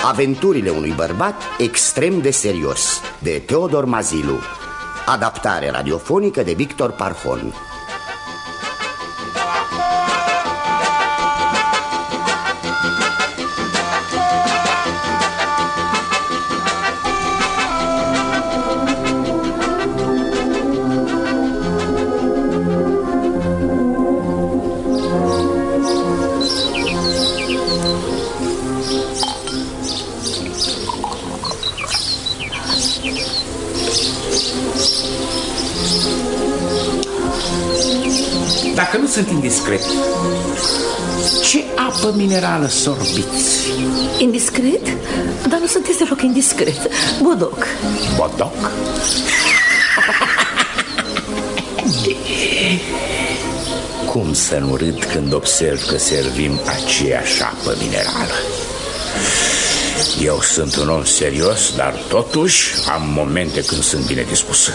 Aventurile unui bărbat extrem de serios, de Teodor Mazilu. Adaptare radiofonică de Victor Parhon. Dacă nu sunt indiscret, ce apă minerală sorbiți? Indiscret? Dar nu sunteți deloc indiscret. Bodoc. Bodoc? Cum să nu râd când observ că servim aceeași apă minerală? Eu sunt un om serios, dar totuși am momente când sunt bine dispus.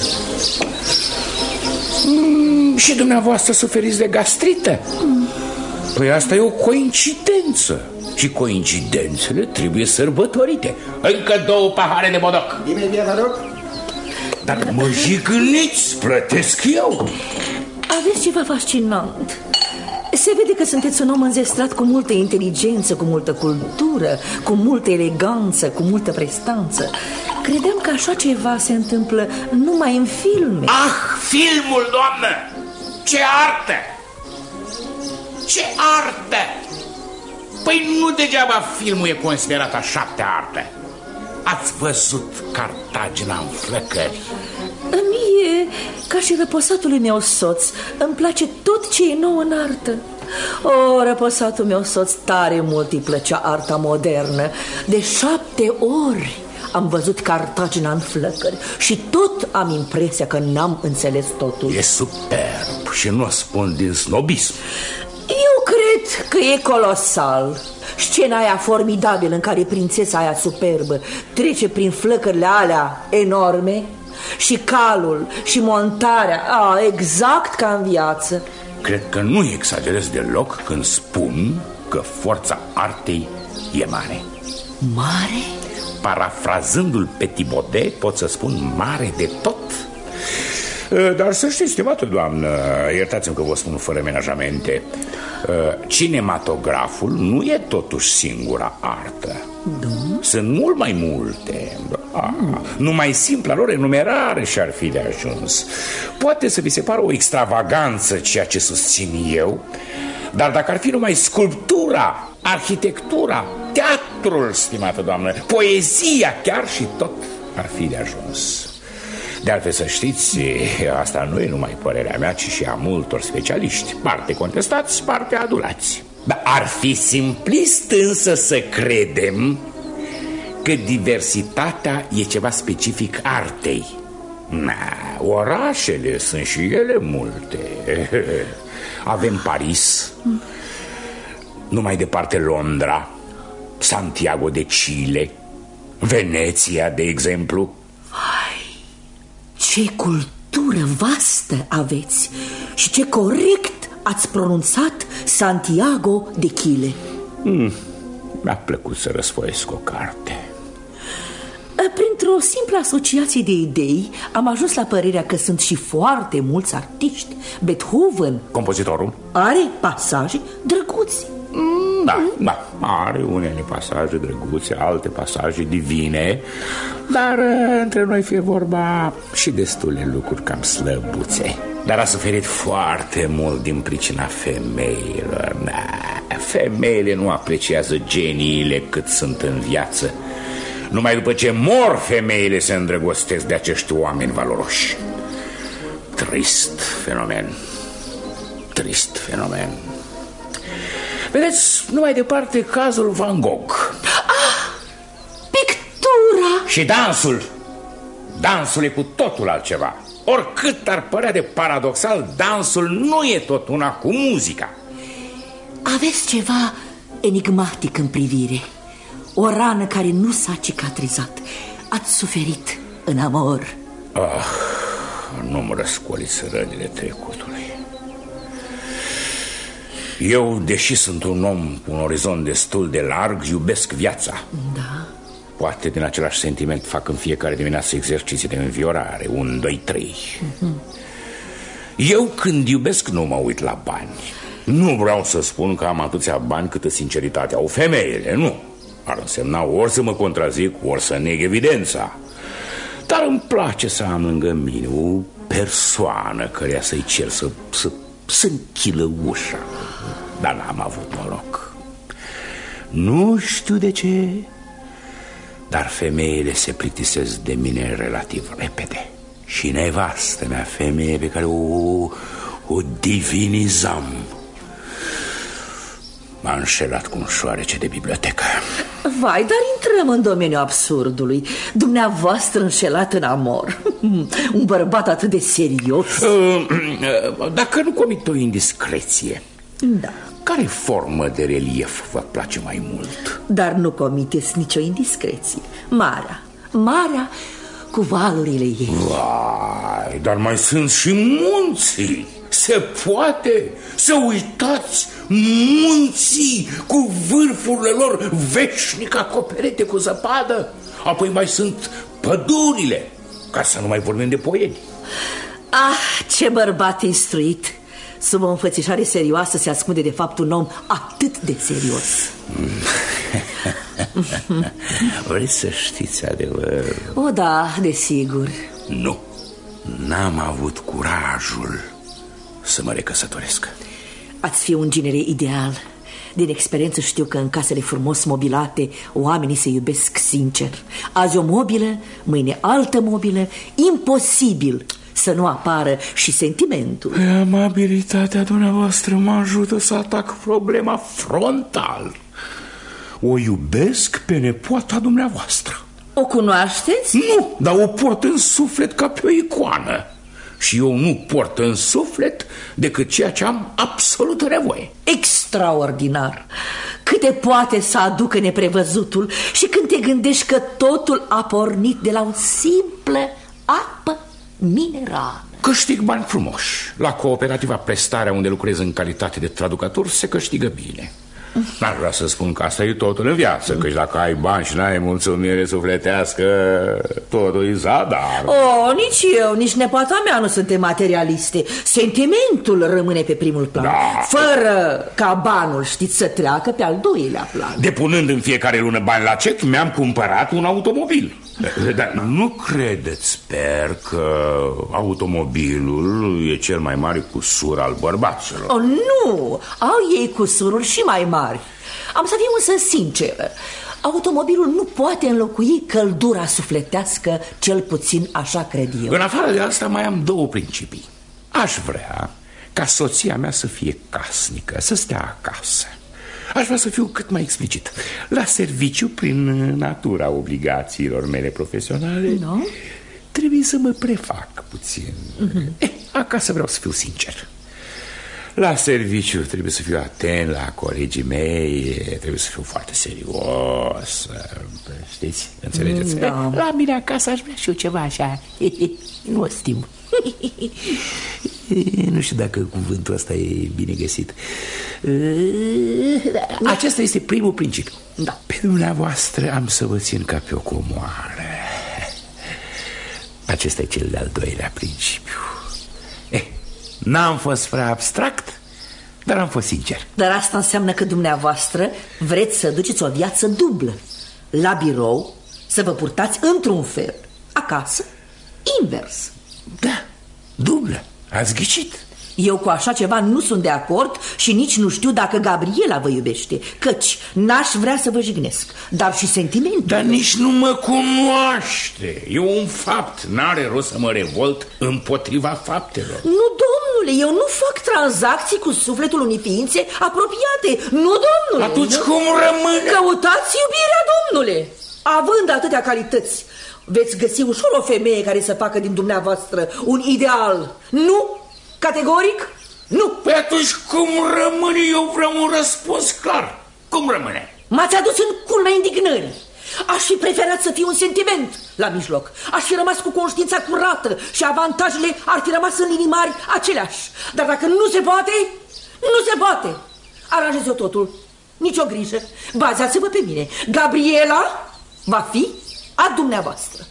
Și dumneavoastră suferiți de gastrită? Păi asta e o coincidență. Și coincidențele trebuie sărbătorite. Încă 2 pahare de bodoc. Imediat, vă rog. Dar mă jigniți, plătesc eu. Aveți ceva fascinant. Se vede că sunteți un om înzestrat cu multă inteligență, cu multă cultură, cu multă eleganță, cu multă prestanță. Credeam că așa ceva se întâmplă numai în filme. Ah, filmul, doamnă! Ce artă! Ce artă! Păi nu degeaba filmul e considerat a 7-a artă. Ați văzut Cartagina în flăcări? Mie, ca și răposatului meu soț, îmi place tot ce e nou în artă. O, răposatul meu soț tare mult îi plăcea arta modernă. De 7 ori am văzut Cartagina în flăcări și tot am impresia că n-am înțeles totul. E superb și nu o spun din snobism. Eu cred că e colosal. Scena aia formidabilă în care prințesa aia superbă trece prin flăcările alea enorme, și calul și montarea, exact ca în viață. Cred că nu exagerez deloc când spun că forța artei e mare. Mare? Parafrazându-l pe Thibaudet, pot să spun mare de tot. Dar să știți, stimată doamnă, iertați-mi că vă spun fără menajamente, cinematograful nu e totuși singura artă. Sunt mult mai multe. Numai simpla lor enumerare și-ar fi de ajuns. Poate să vi se pară o extravaganță ceea ce susțin eu, dar dacă ar fi numai sculptura, arhitectura, teatrul, stimată doamnă, poezia chiar, și tot ar fi de ajuns. De altfel, să știți, asta nu e numai părerea mea, ci și a multor specialiști, parte contestați, parte adulați. Dar ar fi simplist însă să credem că diversitatea e ceva specific artei. Orașele sunt și ele multe. Avem Paris, numai departe Londra, Santiago de Chile, Veneția, de exemplu. Ce cultură vastă aveți și ce corect ați pronunțat Santiago de Chile. Mi-a plăcut să răsfoiesc o carte. Printr-o simplă asociație de idei am ajuns la părerea că sunt și foarte mulți artiști. Beethoven, compozitorul, are pasaje drăguți. Da, are unele pasaje drăguțe, alte pasaje divine, dar între noi fie vorba și destule lucruri cam slăbuțe. Dar a suferit foarte mult din pricina femeilor. Femeile nu apreciază geniile cât sunt în viață. Numai după ce mor, femeile se îndrăgostesc de acești oameni valoroși. Trist fenomen. Trist fenomen. Vedeți, nu mai departe, cazul Van Gogh. Pictura! Și dansul. Dansul e cu totul altceva. Oricât ar părea de paradoxal, dansul nu e tot una cu muzica. Aveți ceva enigmatic în privire. O rană care nu s-a cicatrizat. Ați suferit în amor. Nu-mi răscoliți rănile trecutului. Eu, deși sunt un om cu un orizont destul de larg, iubesc viața. Da. Poate din același sentiment fac în fiecare dimineață exerciții de înviorare. 1, 2, 3. Eu când iubesc nu mă uit la bani. Nu vreau să spun că am atâția bani câtă sinceritate au femeile, nu. Ar însemna ori să mă contrazic, ori să neg evidența. Dar îmi place să am lângă mine o persoană căreia să-i cer să închilă ușa. Dar n-am avut noroc. Nu știu de ce, dar femeile se plictisesc de mine relativ repede. Și nevastă mea, femeie pe care o divinizam, m-a înșelat cu un șoarece de bibliotecă. Vai, dar intrăm în domeniul absurdului. Dumneavoastră înșelat în amor. Un bărbat atât de serios. Dacă nu comit o indiscreție, da, care formă de relief vă place mai mult? Dar nu comiteți nicio indiscreție. Marea cu valurile ei. Vai, dar mai sunt și munții. Se poate să uitați munții cu vârfurile lor veșnic acoperite cu zăpadă? Apoi mai sunt pădurile, ca să nu mai vorbim de poieni. Ah, ce bărbat instruit! Sub o înfățișare serioasă se ascunde de fapt un om atât de serios. Vreți să știți adevărul? O, da, desigur. Nu, n-am avut curajul să mă recăsătoresc. Ați fi un genere ideal. Din experiență știu că în casele frumos mobilate oamenii se iubesc sincer. Azi o mobilă, mâine altă mobilă. Imposibil să nu apară și sentimentul. Amabilitatea dumneavoastră mă ajută să atac problema frontal. O iubesc pe nepoata dumneavoastră. O cunoașteți? Nu, dar o port în suflet ca pe o icoană. Și eu nu port în suflet decât ceea ce am absolută nevoie. Extraordinar! Câte poate să aducă neprevăzutul. Și când te gândești că totul a pornit de la o simplă apă minerală. Câștig bani frumoși. La cooperativa Prestarea, unde lucrez în calitate de traducător, se câștigă bine. N-ar vrea să spun că asta e totul în viață, căci dacă ai bani și n-ai mulțumire sufletească, totul e zadar. Nici eu, nici nepoata mea nu suntem materialiste. Sentimentul rămâne pe primul plan, da. Fără ca banul, știți, să treacă pe al doilea plan. Depunând în fiecare lună bani la cec, mi-am cumpărat un automobil. Dar nu credeți, sper, că automobilul e cel mai mare cusur al bărbaților. Nu, au ei cusururi și mai mari. Am să fiu însă sinceră. Automobilul nu poate înlocui căldura sufletească, cel puțin așa cred eu. În afară de asta mai am două principii. Aș vrea ca soția mea să fie casnică, să stea acasă. Aș vrea să fiu cât mai explicit. La serviciu, prin natura obligațiilor mele profesionale, trebuie să mă prefac puțin. Acasă vreau să fiu sincer. La serviciu trebuie să fiu atent la colegii mei, trebuie să fiu foarte serios. Știți? Înțelegeți? Da. La mine acasă aș vrea și eu ceva așa. Nu stim. Nu știu dacă cuvântul ăsta e bine găsit. Acesta este primul principiu. Da. Pe dumneavoastră am să vă țin ca pe o comoară. Acesta e cel de-al doilea principiu. N-am fost prea abstract, dar am fost sincer. Dar asta înseamnă că dumneavoastră vreți să duceți o viață dublă. La birou să vă purtați într-un fel, acasă invers. Da, dublă, ați ghicit. Eu cu așa ceva nu sunt de acord și nici nu știu dacă Gabriela vă iubește, căci n-aș vrea să vă jignesc, dar și sentimentul. Dar nici nu mă cunoaște. E un fapt, n-are rost să mă revolt împotriva faptelor. Nu, domnule, eu nu fac tranzacții cu sufletul unei ființe apropiate. Nu, domnule. Atunci cum rămâne? Căutați iubirea, domnule. Având atâtea calități, veți găsi ușor o femeie care să facă din dumneavoastră un ideal. Nu? Categoric? Nu. Păi atunci cum rămâne? Eu vreau un răspuns clar. Cum rămâne? M-ați adus în culmea indignării. Aș fi preferat să fie un sentiment la mijloc. Aș fi rămas cu conștiința curată și avantajele ar fi rămas în linii mari aceleași. Dar dacă nu se poate, nu se poate. Aranjez eu totul. Nici o grijă. Bazați-vă pe mine. Gabriela va fi a dumneavoastră.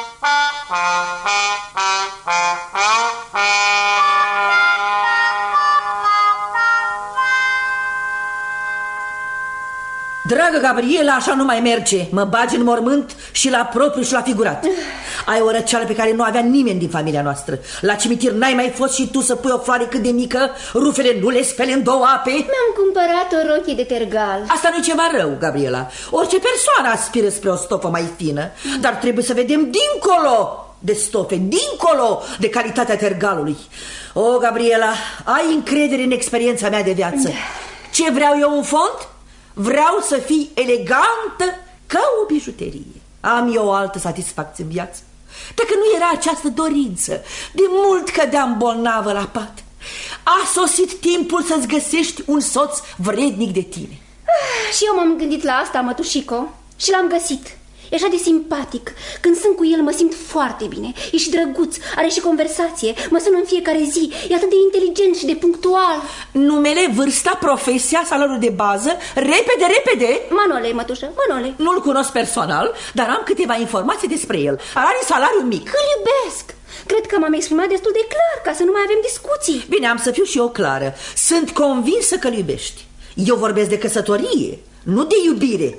Dragă Gabriela, așa nu mai merge. Mă bagi în mormânt și la propriu și la figurat. Ai o răceală pe care nu avea nimeni din familia noastră. La cimitir n-ai mai fost și tu să pui o floare cât de mică? Rufele nu le spele în 2 ape? Mi-am cumpărat o rochie de tergal. Asta nu-i ceva rău, Gabriela. Orice persoană aspiră spre o stofă mai fină. Dar trebuie să vedem dincolo de stofe, dincolo de calitatea tergalului. O, Gabriela, ai încredere în experiența mea de viață. Ce vreau eu în fond? Vreau să fii elegantă ca o bijuterie. Am eu o altă satisfacție în viață. Dacă nu era această dorință, de mult cădeam bolnavă la pat. A sosit timpul să-ți găsești un soț vrednic de tine. Și eu m-am gândit la asta, mătușico, și l-am găsit. E așa de simpatic. Când sunt cu el mă simt foarte bine. E și drăguț, are și conversație. Mă sună în fiecare zi. E atât de inteligent și de punctual. Numele, vârsta, profesia, salariul de bază. Repede. Manole, mătușă, Manole. Nu-l cunosc personal, dar am câteva informații despre el. Are salariu mic. Îl iubesc. Cred că m-am exprimat destul de clar, ca să nu mai avem discuții. Bine, am să fiu și eu clară. Sunt convinsă că îl iubești. Eu vorbesc de căsătorie, nu de iubire.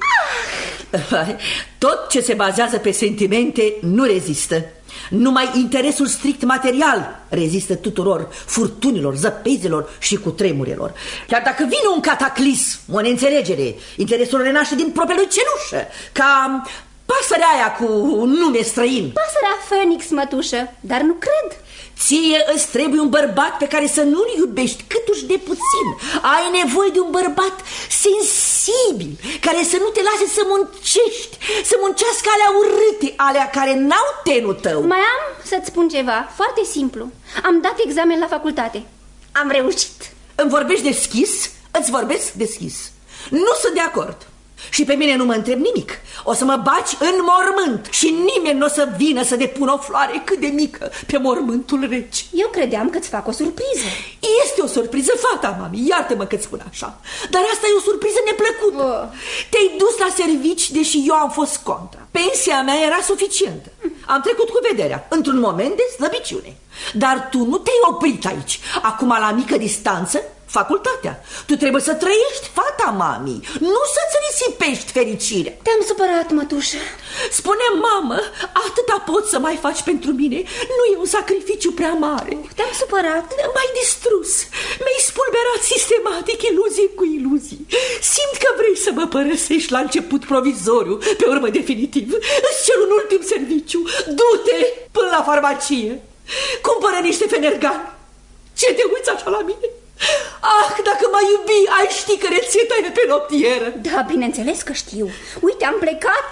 Tot ce se bazează pe sentimente nu rezistă. Numai interesul strict material rezistă tuturor furtunilor, zăpezilor și cutremurelor. Chiar dacă vine un cataclism, o neînțelegere, interesul renaște din propria lui cenușă, ca pasărea aia cu nume străin. Pasărea Phoenix, mătușă, dar nu cred. Ție îți trebuie un bărbat pe care să nu-l iubești câtuși de puțin. Ai nevoie de un bărbat sensibil, care să nu te lase să muncești, să muncească alea urâte, alea care n-au tenul tău. Mai am să-ți spun ceva, foarte simplu. Am dat examen la facultate. Am reușit. Îmi vorbești deschis? Îți vorbesc deschis. Nu sunt de acord. Și pe mine nu mă întreb nimic. O să mă baci în mormânt și nimeni nu o să vină să depună o floare cât de mică pe mormântul rece. Eu credeam că-ți fac o surpriză. Este o surpriză, fata, mami, iartă-mă că-ți spun așa. Dar asta e o surpriză neplăcută. Te-ai dus la servici, deși eu am fost contra. Pensia mea era suficientă. Am trecut cu vederea, într-un moment de slăbiciune. Dar tu nu te-ai oprit aici. Acum, la mică distanță, facultatea. Tu trebuie să trăiești, fata, mami, nu să-ți risipești fericirea. Te-am supărat, mătușă. Spune, mamă, atâta poți să mai faci pentru mine. Nu e un sacrificiu prea mare. Te-am supărat. M-ai distrus. Mi-ai spulberat sistematic iluzii cu iluzii. Simt că vrei să mă părăsești la început provizoriu, pe urmă definitiv. Îți cer un ultim serviciu. Du-te până la farmacie. Cumpără niște fenergani. Ce te uiți așa la mine? Ah, dacă m-ai iubi, ai ști că rețeta e pe noptieră. Da, bineînțeles că știu. Uite, am plecat.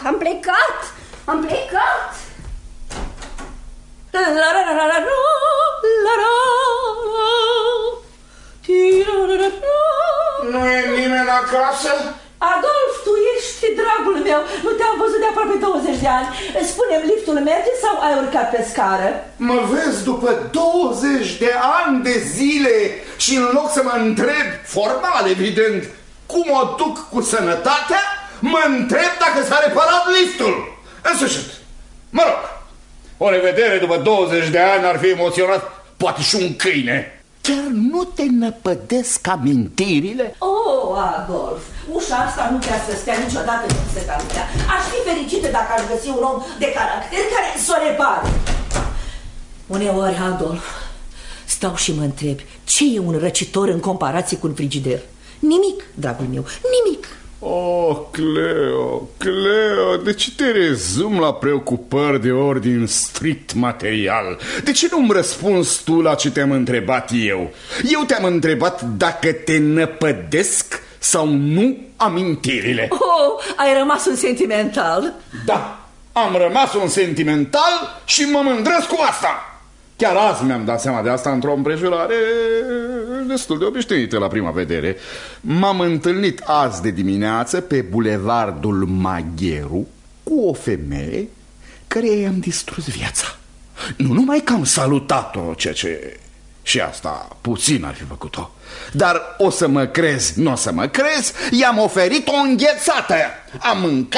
Nu e nimeni acasă? Adolf, tu ești dragul meu. Nu te-am văzut de aproape 20 de ani. Spune-mi, liftul merge sau ai urcat pe scară? Mă vezi după 20 de ani de zile și în loc să mă întreb, formal evident, cum o duc cu sănătatea, mă întreb dacă s-a reparat liftul. În sfârșit, mă rog, o revedere după 20 de ani ar fi emoționat poate și un câine. Chiar nu te năpădesc amintirile? Oh, Adolf, ușa asta nu trebuie să stea niciodată în secalitatea. Aș fi fericită dacă aș găsi un om de caracter care să o repare. Uneori, Adolf, stau și mă întreb, ce e un răcitor în comparație cu un frigider? Nimic, dragul meu, nimic. Oh, Cleo, de ce te rezumi la preocupări de ordin strict material? De ce nu-mi răspunzi tu la ce te-am întrebat eu? Eu te-am întrebat dacă te năpădesc sau nu amintirile. Oh, ai rămas un sentimental. Da, am rămas un sentimental și mă mândresc cu asta. Chiar azi mi-am dat seama de asta într-o împrejurare destul de obișnuită la prima vedere. M-am întâlnit azi de dimineață pe bulevardul Magheru cu o femeie care i-am distrus viața. Nu numai că am salutat-o, ceea ce și asta puțin ar fi făcut-o, dar o să mă crezi, nu o să mă crezi, i-am oferit o înghețată. Am mâncat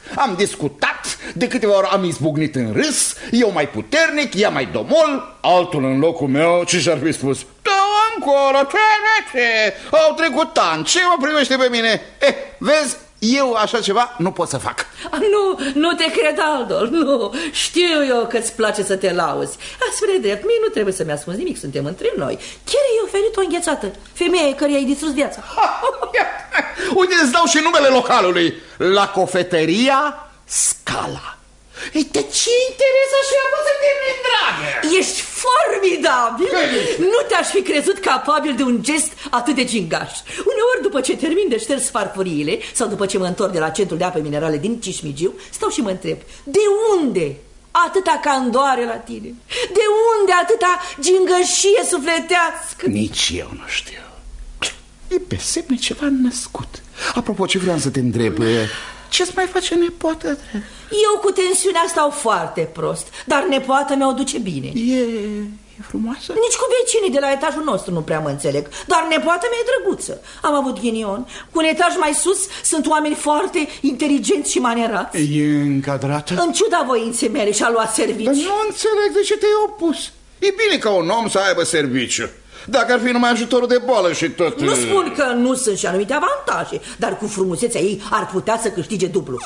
Am discutat, de câteva ori am izbucnit în râs, eu mai puternic, ea mai domol, altul în locul meu, ce și-ar fi spus? Dă-o încolo, ce? Au trecut ani, ce mă privește pe mine? Vezi, eu așa ceva nu pot să fac. Nu te cred, Adolf, nu. Știu eu că-ți place să te lauzi. Spre drept, mie nu trebuie să-mi ascunzi nimic, suntem între noi. Chiar i-ai oferit o înghețată, femeie care i-ai distrus viața. Uite, îți dau și numele localului. La cofetăria Scala. De ce interes așa să termin, dragă? Ești formidabil! Nu te-aș fi crezut capabil de un gest atât de gingaș. Uneori, după ce termin de șters farfuriile sau după ce mă întorc de la centrul de apă minerale din Cismigiu, stau și mă întreb, de unde atâta candoare la tine? De unde atâta gingășie sufletească? Nici eu nu știu. E pe semne ceva născut. Apropo, ce vreau să te întreb, ce-ți mai face nepoată? Eu cu tensiunea stau foarte prost, dar nepoata mea o duce bine. E frumoasă? Nici cu vecinii de la etajul nostru nu prea mă înțeleg, dar nepoata mea e drăguță. Am avut ghinion. Cu un etaj mai sus sunt oameni foarte inteligenți și manierați. E încadrată? În ciuda voinței mele și-a luat serviciu. Dar nu înțeleg de ce te-ai opus. E bine ca un om să aibă serviciu. Dacă ar fi numai ajutorul de boală și tot... Nu spun că nu sunt și anumite avantaje, dar cu frumusețea ei ar putea să câștige dublu.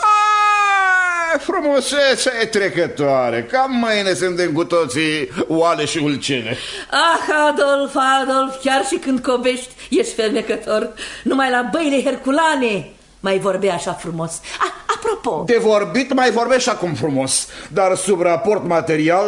Frumusețea e trecătoare. Cam mâine suntem cu toții oale și ulcene. Adolf, chiar și când cobești ești fermecător. Numai la băile herculane mai vorbea așa frumos. Apropo, de vorbit mai vorbești acum frumos, dar sub raport material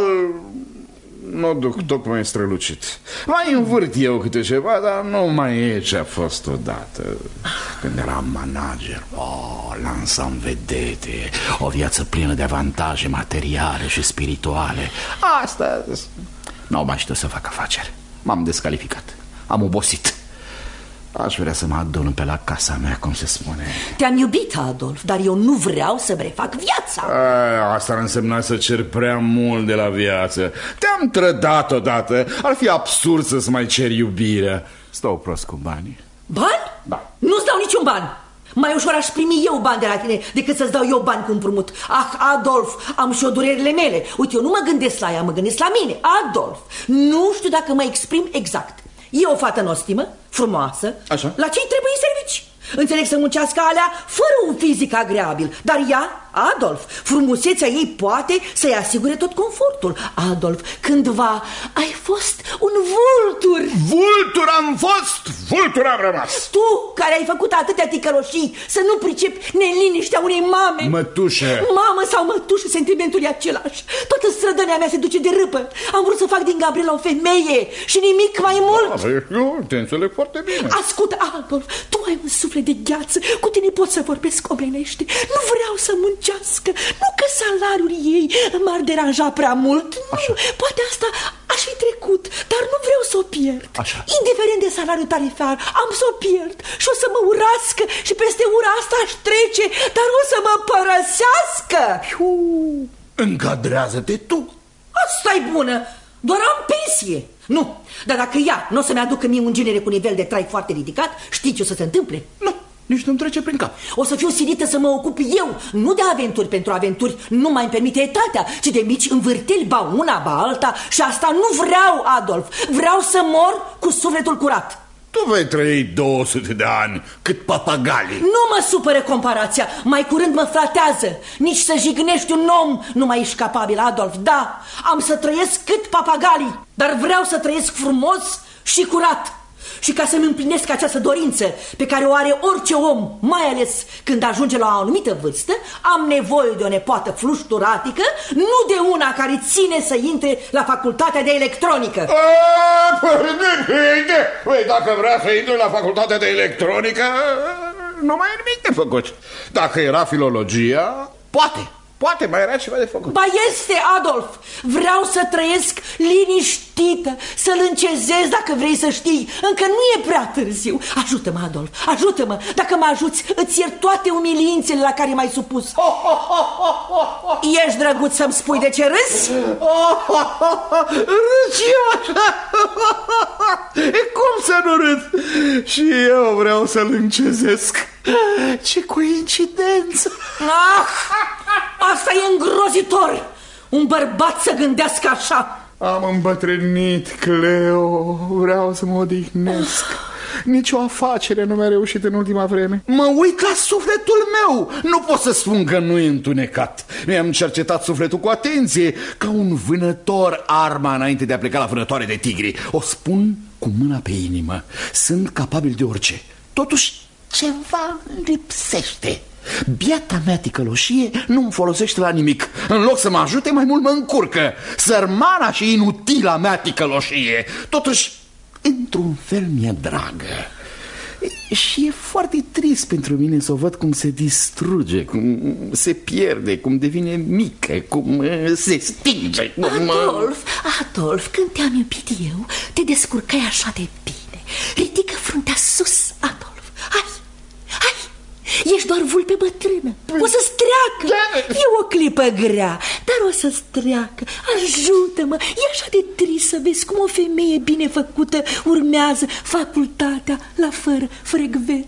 nu duc tocmai strălucit. Mai învârt eu câte ceva, dar nu mai e ce a fost odată. Când eram manager, lansam vedete, o viață plină de avantaje materiale și spirituale. Asta nu mai știu să fac afaceri. M-am descalificat, am obosit. Aș vrea să mă adun pe la casa mea, cum se spune. Te-am iubit, Adolf, dar eu nu vreau să-mi refac viața. Asta ar însemna să cer prea mult de la viață. Te-am trădat odată. Ar fi absurd să-ți mai cer iubirea. Stau prost cu banii. Bani? Da. Nu-ți dau niciun ban. Mai ușor aș primi eu bani de la tine decât să-ți dau eu bani cu împrumut. Adolf, am și eu durerile mele. Uite, eu nu mă gândesc la ea, mă gândesc la mine. Adolf, nu știu dacă mă exprim exact. E o fată nostimă, frumoasă. Așa. La ce-i trebuie servici? Înțeleg să muncească alea fără un fizic agreabil. Dar ea, Adolf, frumusețea ei poate să-i asigure tot confortul. Adolf, cândva ai fost un vultur. Vultur am fost, vultur am rămas. Tu, care ai făcut atâtea ticăloșii, să nu pricepi neliniștea unei mame. Mătușă. Mamă sau mătușă, sentimentul e același. Toată strădania mea se duce de râpă. Am vrut să fac din Gabriela o femeie și nimic mai mult. Eu te înțeleg foarte bine. Ascultă, Adolf, tu ai un suflet de gheață. Cu tine pot să vorbesc omenește. Nu vreau să muncească. Nu că salariul ei m-ar deranja prea mult. Nu, poate asta aș fi trecut, dar nu vreau să o pierd. Așa. Indiferent de salariul tarifar, am să o pierd și o să mă urască și peste ura asta aș trece, dar o să mă părăsească. Încadrează-te tu. Asta-i bună. Doar am pensie. Nu, dar dacă ea nu o să-mi aducă mie un genere cu nivel de trai foarte ridicat, știi ce o să se întâmple? Nu, nici nu-mi trece prin cap. O să fiu silită să mă ocup eu, nu de aventuri pentru aventuri, nu mai îmi permite etatea, ci de mici învârteli, ba una, ba alta. Și asta nu vreau, Adolf. Vreau să mor cu sufletul curat. Tu vei trăi 200 de ani, cât papagalii. Nu mă supără comparația, mai curând mă flatează. Nici să jignești un om nu mai ești capabil, Adolf. Da, am să trăiesc cât papagalii, dar vreau să trăiesc frumos și curat. Și ca să-mi împlinesc această dorință pe care o are orice om, mai ales când ajunge la o anumită vârstă, am nevoie de o nepoată flușturatică, nu de una care ține să intre la facultatea de electronică. Păi, dacă vrea să intre la facultatea de electronică, nu mai e nimic de făcut. Dacă era filologia, poate mai era ceva de făcut. Ba este, Adolf. Vreau să trăiesc liniștită, să-l încezez, dacă vrei să știi. Încă nu e prea târziu. Ajută-mă, Adolf, ajută-mă. Dacă mă ajuți, îți iert toate umilințele la care m-ai supus. Ești drăguț să-mi spui de ce râzi? Râzi eu așa. Cum să nu râd? Și eu vreau să-l încezesc. Ce coincidență. Asta e îngrozitor! Un bărbat să gândească așa! Am îmbătrânit, Cleo, vreau să mă odihnesc. Nici o afacere nu mi-a reușit în ultima vreme. Mă uit la sufletul meu. Nu pot să spun că nu e întunecat. Mi-am cercetat sufletul cu atenție, ca un vânător arma înainte de a pleca la vânătoare de tigri. O spun cu mâna pe inimă. Sunt capabil de orice. Totuși ceva lipsește. Biata mea ticăloșie nu-mi folosește la nimic. În loc să mă ajute, mai mult mă încurcă. Sărmana și inutila mea ticăloșie. Totuși, într-un fel mi-e dragă. Și e foarte trist pentru mine să o văd cum se distruge, cum se pierde, cum devine mică, cum se stinge. Adolf, când te-am iubit eu, te descurcai așa de bine. Ridică fruntea sus, Adolf. Hai! Ești doar vulpe bătrână. O să-ți treacă. E o clipă grea, dar o să-ți treacă. Ajută-mă. E așa de trist să vezi cum o femeie bine făcută urmează facultatea la fără frecvență.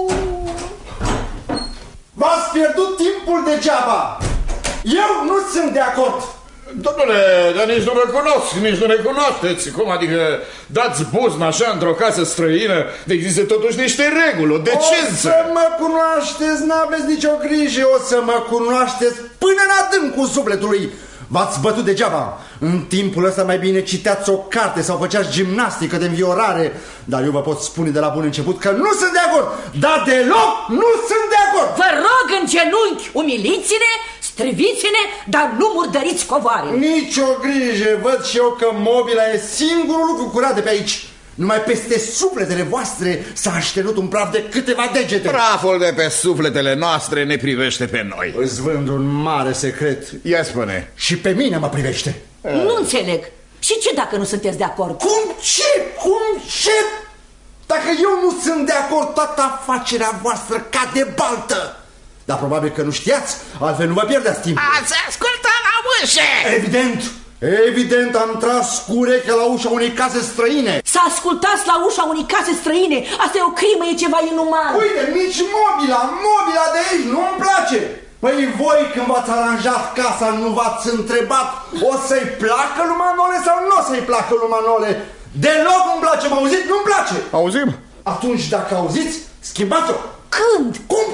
V-ați pierdut timpul degeaba. Eu nu sunt de acord. Domnule, dar nici nu mă cunosc, nici nu ne cunoașteți. Cum adică dați buzna așa într-o casă străină? Există totuși niște reguli, o decență. O să mă cunoașteți, n-aveți nicio grijă. O să mă cunoașteți până în adâncul sufletului. V-ați bătut degeaba. În timpul ăsta mai bine citeați o carte sau făceați gimnastică de înviorare. Dar eu vă pot spune de la bun început că nu sunt de acord. Dar deloc nu sunt de acord. Vă rog în genunchi, umiliți-ne, striviți-ne, dar nu murdăriți covoare. Nici o grijă, văd și eu că mobila e singurul lucru curat de pe aici. Numai peste sufletele voastre s-a așternut un praf de câteva degete. Praful de pe sufletele noastre ne privește pe noi. Îți vând un mare secret. Ia spune. Și pe mine mă privește. Nu înțeleg. Și ce dacă nu sunteți de acord? Cum ce? Dacă eu nu sunt de acord, toată afacerea voastră cade baltă. Dar probabil că nu știați, altfel nu vă pierdeați timpul. Ați ascultat la ușă! Evident, am tras cu urechea la ușa unei case străine. Să ascultați la ușa unei case străine, asta e o crimă, e ceva inuman. Uite, nici mobila de aici nu-mi place. Păi voi când v-ați aranjat casa nu v-ați întrebat o să-i placă lui Manole sau nu o să-i placă lui Manole? Deloc nu-mi place, mă auziți? Nu-mi place. Auzim? Atunci dacă auziți, schimbați-o. Când? Cum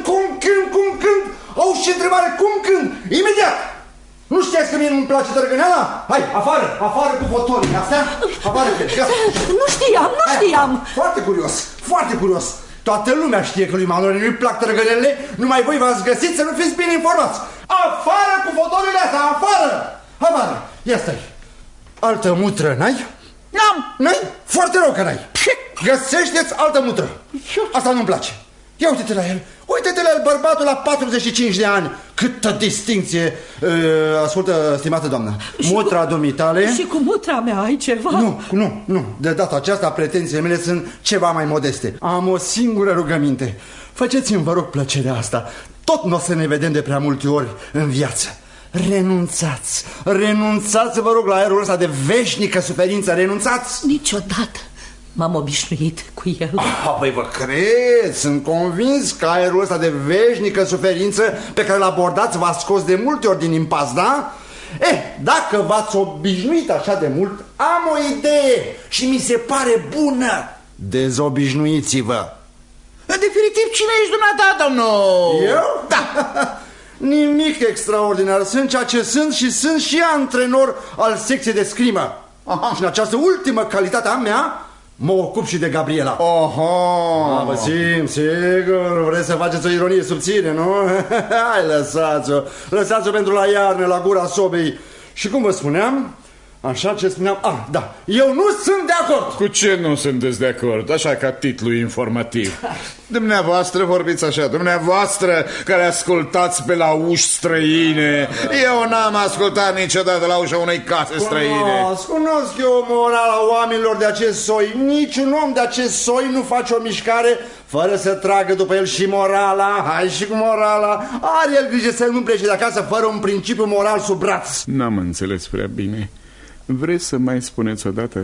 când? Auzi ce întrebare, cum când? Imediat! Nu știați că mie nu-mi place tărgâneala? Hai, afară cu fotolii astea. Afară, Nu știam. Foarte curios. Toată lumea știe că lui Manole nu-i plac tărgânelele. Numai voi v-ați găsit să nu fiți bine informați. Afară cu fotolile astea, afară. Ia stai. Altă mutră n-ai? N-ai? Foarte rău că n-ai. Găsește-ți altă mutră. Asta nu-mi place. Ia uite-te la el. Uite-te la el, bărbatul la 45 de ani. Câtă distincție. Ascultă, stimată doamnă, mutra dumitale. Și cu mutra mea ai ceva? Nu. De data aceasta pretențiile mele sunt ceva mai modeste. Am o singură rugăminte. Faceți-mi, vă rog, plăcerea asta. Tot nu o să ne vedem de prea multe ori în viață. Renunțați, vă rog, la aerul ăsta de veșnică suferință. Renunțați. Niciodată m-am obișnuit cu el. Păi vă cred, sunt convins că aerul ăsta de veșnică suferință pe care l-abordați v-a scos de multe ori din impas, da? Dacă v-ați obișnuit așa de mult, am o idee și mi se pare bună. Dezobișnuiți-vă. Definitiv, cine ești dumneata, domnul? Eu? Da. Nimic extraordinar, sunt ceea ce sunt și sunt și antrenor al secției de scrimă. Și în această ultimă calitate a mea mă ocup și de Gabriela. Vă sigur, vreți să faceți o ironie subțire, nu? Hai, lăsați-o pentru la iarnă, la gura sobei. Și cum vă spuneam, așa ce spuneam, da, eu nu sunt de acord. Cu ce nu sunteți de acord? Așa ca titlu informativ. Dumneavoastră vorbiți așa, dumneavoastră care ascultați pe la uși străine. Eu n-am ascultat niciodată la ușa unei case străine. Cunosc eu morala oamenilor de acest soi. Niciun om de acest soi nu face o mișcare fără să tragă după el și morala. Hai și cu morala. Are el grijă să nu plece de acasă fără un principiu moral sub braț. N-am înțeles prea bine. Vreți să mai spuneți o dată?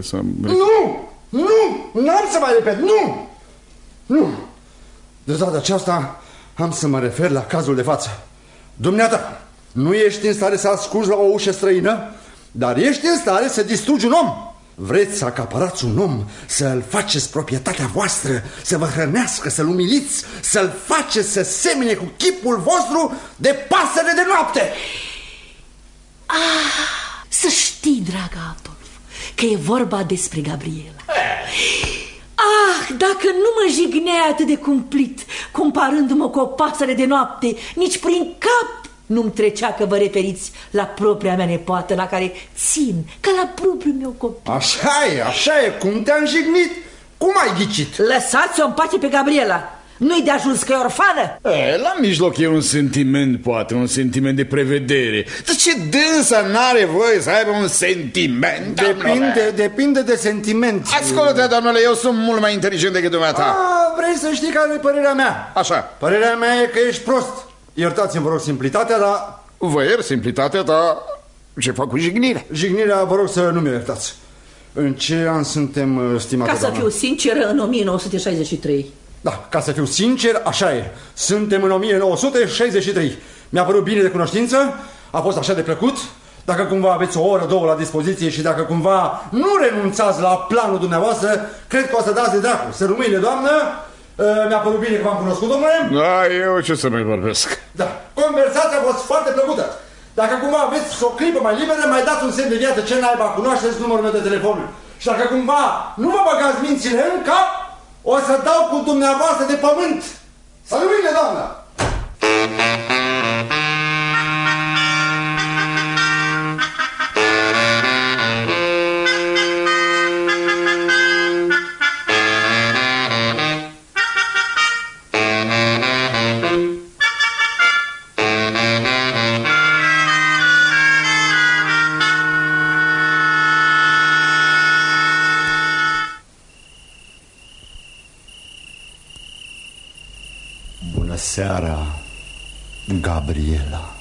N-am să mai repet, nu. De data aceasta am să mă refer la cazul de față. Dumneata, Nu ești în stare să asculți la o ușă străină, dar ești în stare să distrugi un om. Vreți să acaparați un om, să-l faceți proprietatea voastră, să vă hrănească, să-l umiliți, să-l faceți să semene cu chipul vostru de pasăre de noapte. Să știi, dragă Adolf, că e vorba despre Gabriela. Dacă nu mă jignea atât de cumplit, comparându-mă cu o pasăre de noapte, nici prin cap nu-mi trecea că vă referiți la propria mea nepoată, la care țin ca la propriul meu copil. Așa e, cum te-am jignit? Cum ai ghicit? Lăsați-o în pace pe Gabriela. Nu-i de ajuns că e orfană? La mijloc e un sentiment, poate, un sentiment de prevedere. Dar ce dânsa n-are voie să aibă un sentiment? Depinde de sentiment. Ascultă, doamnele, eu sunt mult mai inteligent decât dumneata. Vrei să știi care e părerea mea? Așa. Părerea mea e că ești prost. Iertați-mi, vă rog, simplitatea, dar... Vă iert simplitatea, dar ce fac cu jignirea? Jignirea, vă rog să nu mi-o iertați. În ce an suntem, stimată doamnă? Ca să fiu sinceră, în 1963. Da, ca să fiu sincer, așa e. Suntem în 1963. Mi-a părut bine de cunoștință, a fost așa de plăcut. Dacă cumva aveți o oră, două la dispoziție și dacă cumva nu renunțați la planul dumneavoastră, cred că o să dați de dracu. Să rămâine, doamnă. Mi-a părut bine că v-am cunoscut, domnule. Da, eu ce să mai vorbesc. Da, conversația a fost foarte plăcută. Dacă cumva aveți o clipă mai liberă, mai dați un semn de viață, ce naiba, cunoașteți numărul meu de telefon. Și dacă cumva nu vă băgați mințile în cap, o să dau cu dumneavoastră de pământ. Să rămâne, doamnă! Seara, Gabriela.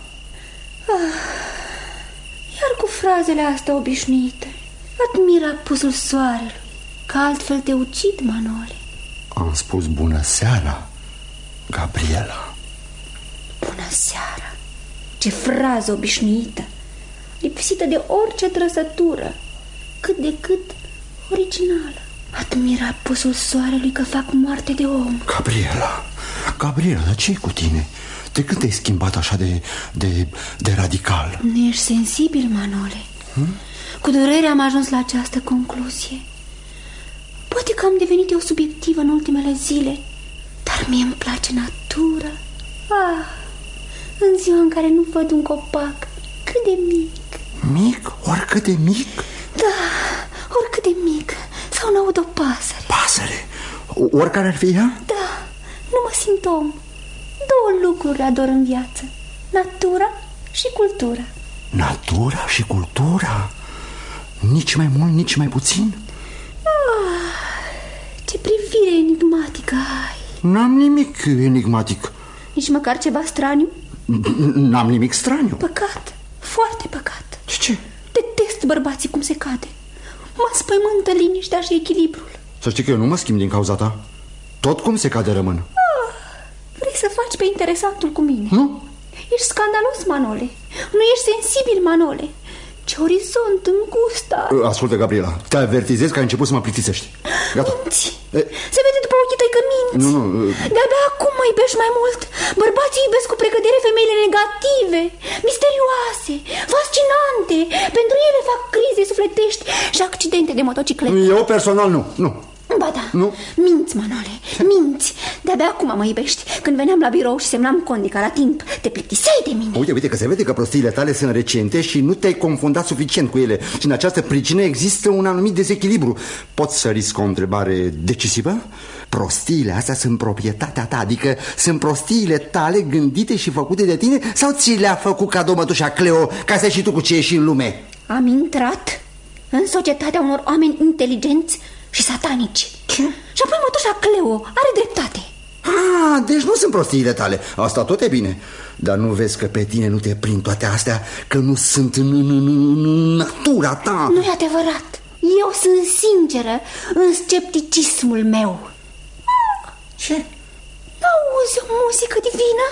Iar cu frazele astea obișnuite. Admira apusul soarelui, că altfel te ucid, Manole. Am spus bună seara, Gabriela. Bună seara. Ce frază obișnuită, lipsită de orice trăsătură, cât de cât originală. Admira apusul soarelui că fac moarte de om. Gabriela, ce-i cu tine? De când te-ai schimbat așa de radical? Nu ești sensibil, Manole? Cu durere am ajuns la această concluzie. Poate că am devenit eu subiectivă în ultimele zile, dar mie îmi place natura. În ziua în care nu văd un copac cât de mic. Mic? Oricât de mic? Da, oricât de mic. Sau n-aud o pasăre. Pasăre? Oricare ar fi ea? Da, nu mă simt om. Două lucruri ador în viață: natura și cultura. Natura și cultura? Nici mai mult, nici mai puțin? Ce privire enigmatică ai. N-am nimic enigmatic. Nici măcar ceva straniu? N-am nimic straniu. Păcat, foarte păcat. Ce? Detest bărbații cum se cade. Mă spăimântă liniștea și echilibrul. Să știi că eu nu mă schimb din cauza ta. Tot cum se cade rămân. Vrei să faci pe interesantul cu mine? Nu. Ești scandalos, Manole. Nu ești sensibil, Manole. Ce orizont îngust. Ascultă, Gabriela, te avertizez că ai început să mă plictisești. Gata. Minți. Se vede după ochii tăi că minți. Nu. De-abia acum mă iubești mai mult. Bărbații iubesc cu precădere femeile negative, misterioase, fascinante. Pentru ele fac crize sufletești și accidente de motocicletă. Eu personal nu. Ba da, nu. Minți, Manole, minți. De-abia acum mă iubești. Când veneam la birou și semnam condica la timp, te plictiseai de mine. Uite că se vede că prostiile tale sunt recente și nu te-ai confundat suficient cu ele. Și în această pricină există un anumit dezechilibru. Poți să risc o întrebare decisivă? Prostiile astea sunt proprietatea ta, adică sunt prostiile tale gândite și făcute de tine, sau ți le-a făcut cadou mătușa Cleo ca să ai și tu cu ce ești în lume? Am intrat în societatea unor oameni inteligenți și satanici. Ce? Și apoi mătușa Cleo are dreptate. Deci nu sunt prostiile tale. Asta tot e bine. Dar nu vezi că pe tine nu te prind toate astea? Că nu sunt în natura ta? Nu e adevărat. Eu sunt sinceră în scepticismul meu. Ce? Auzi o muzică divină?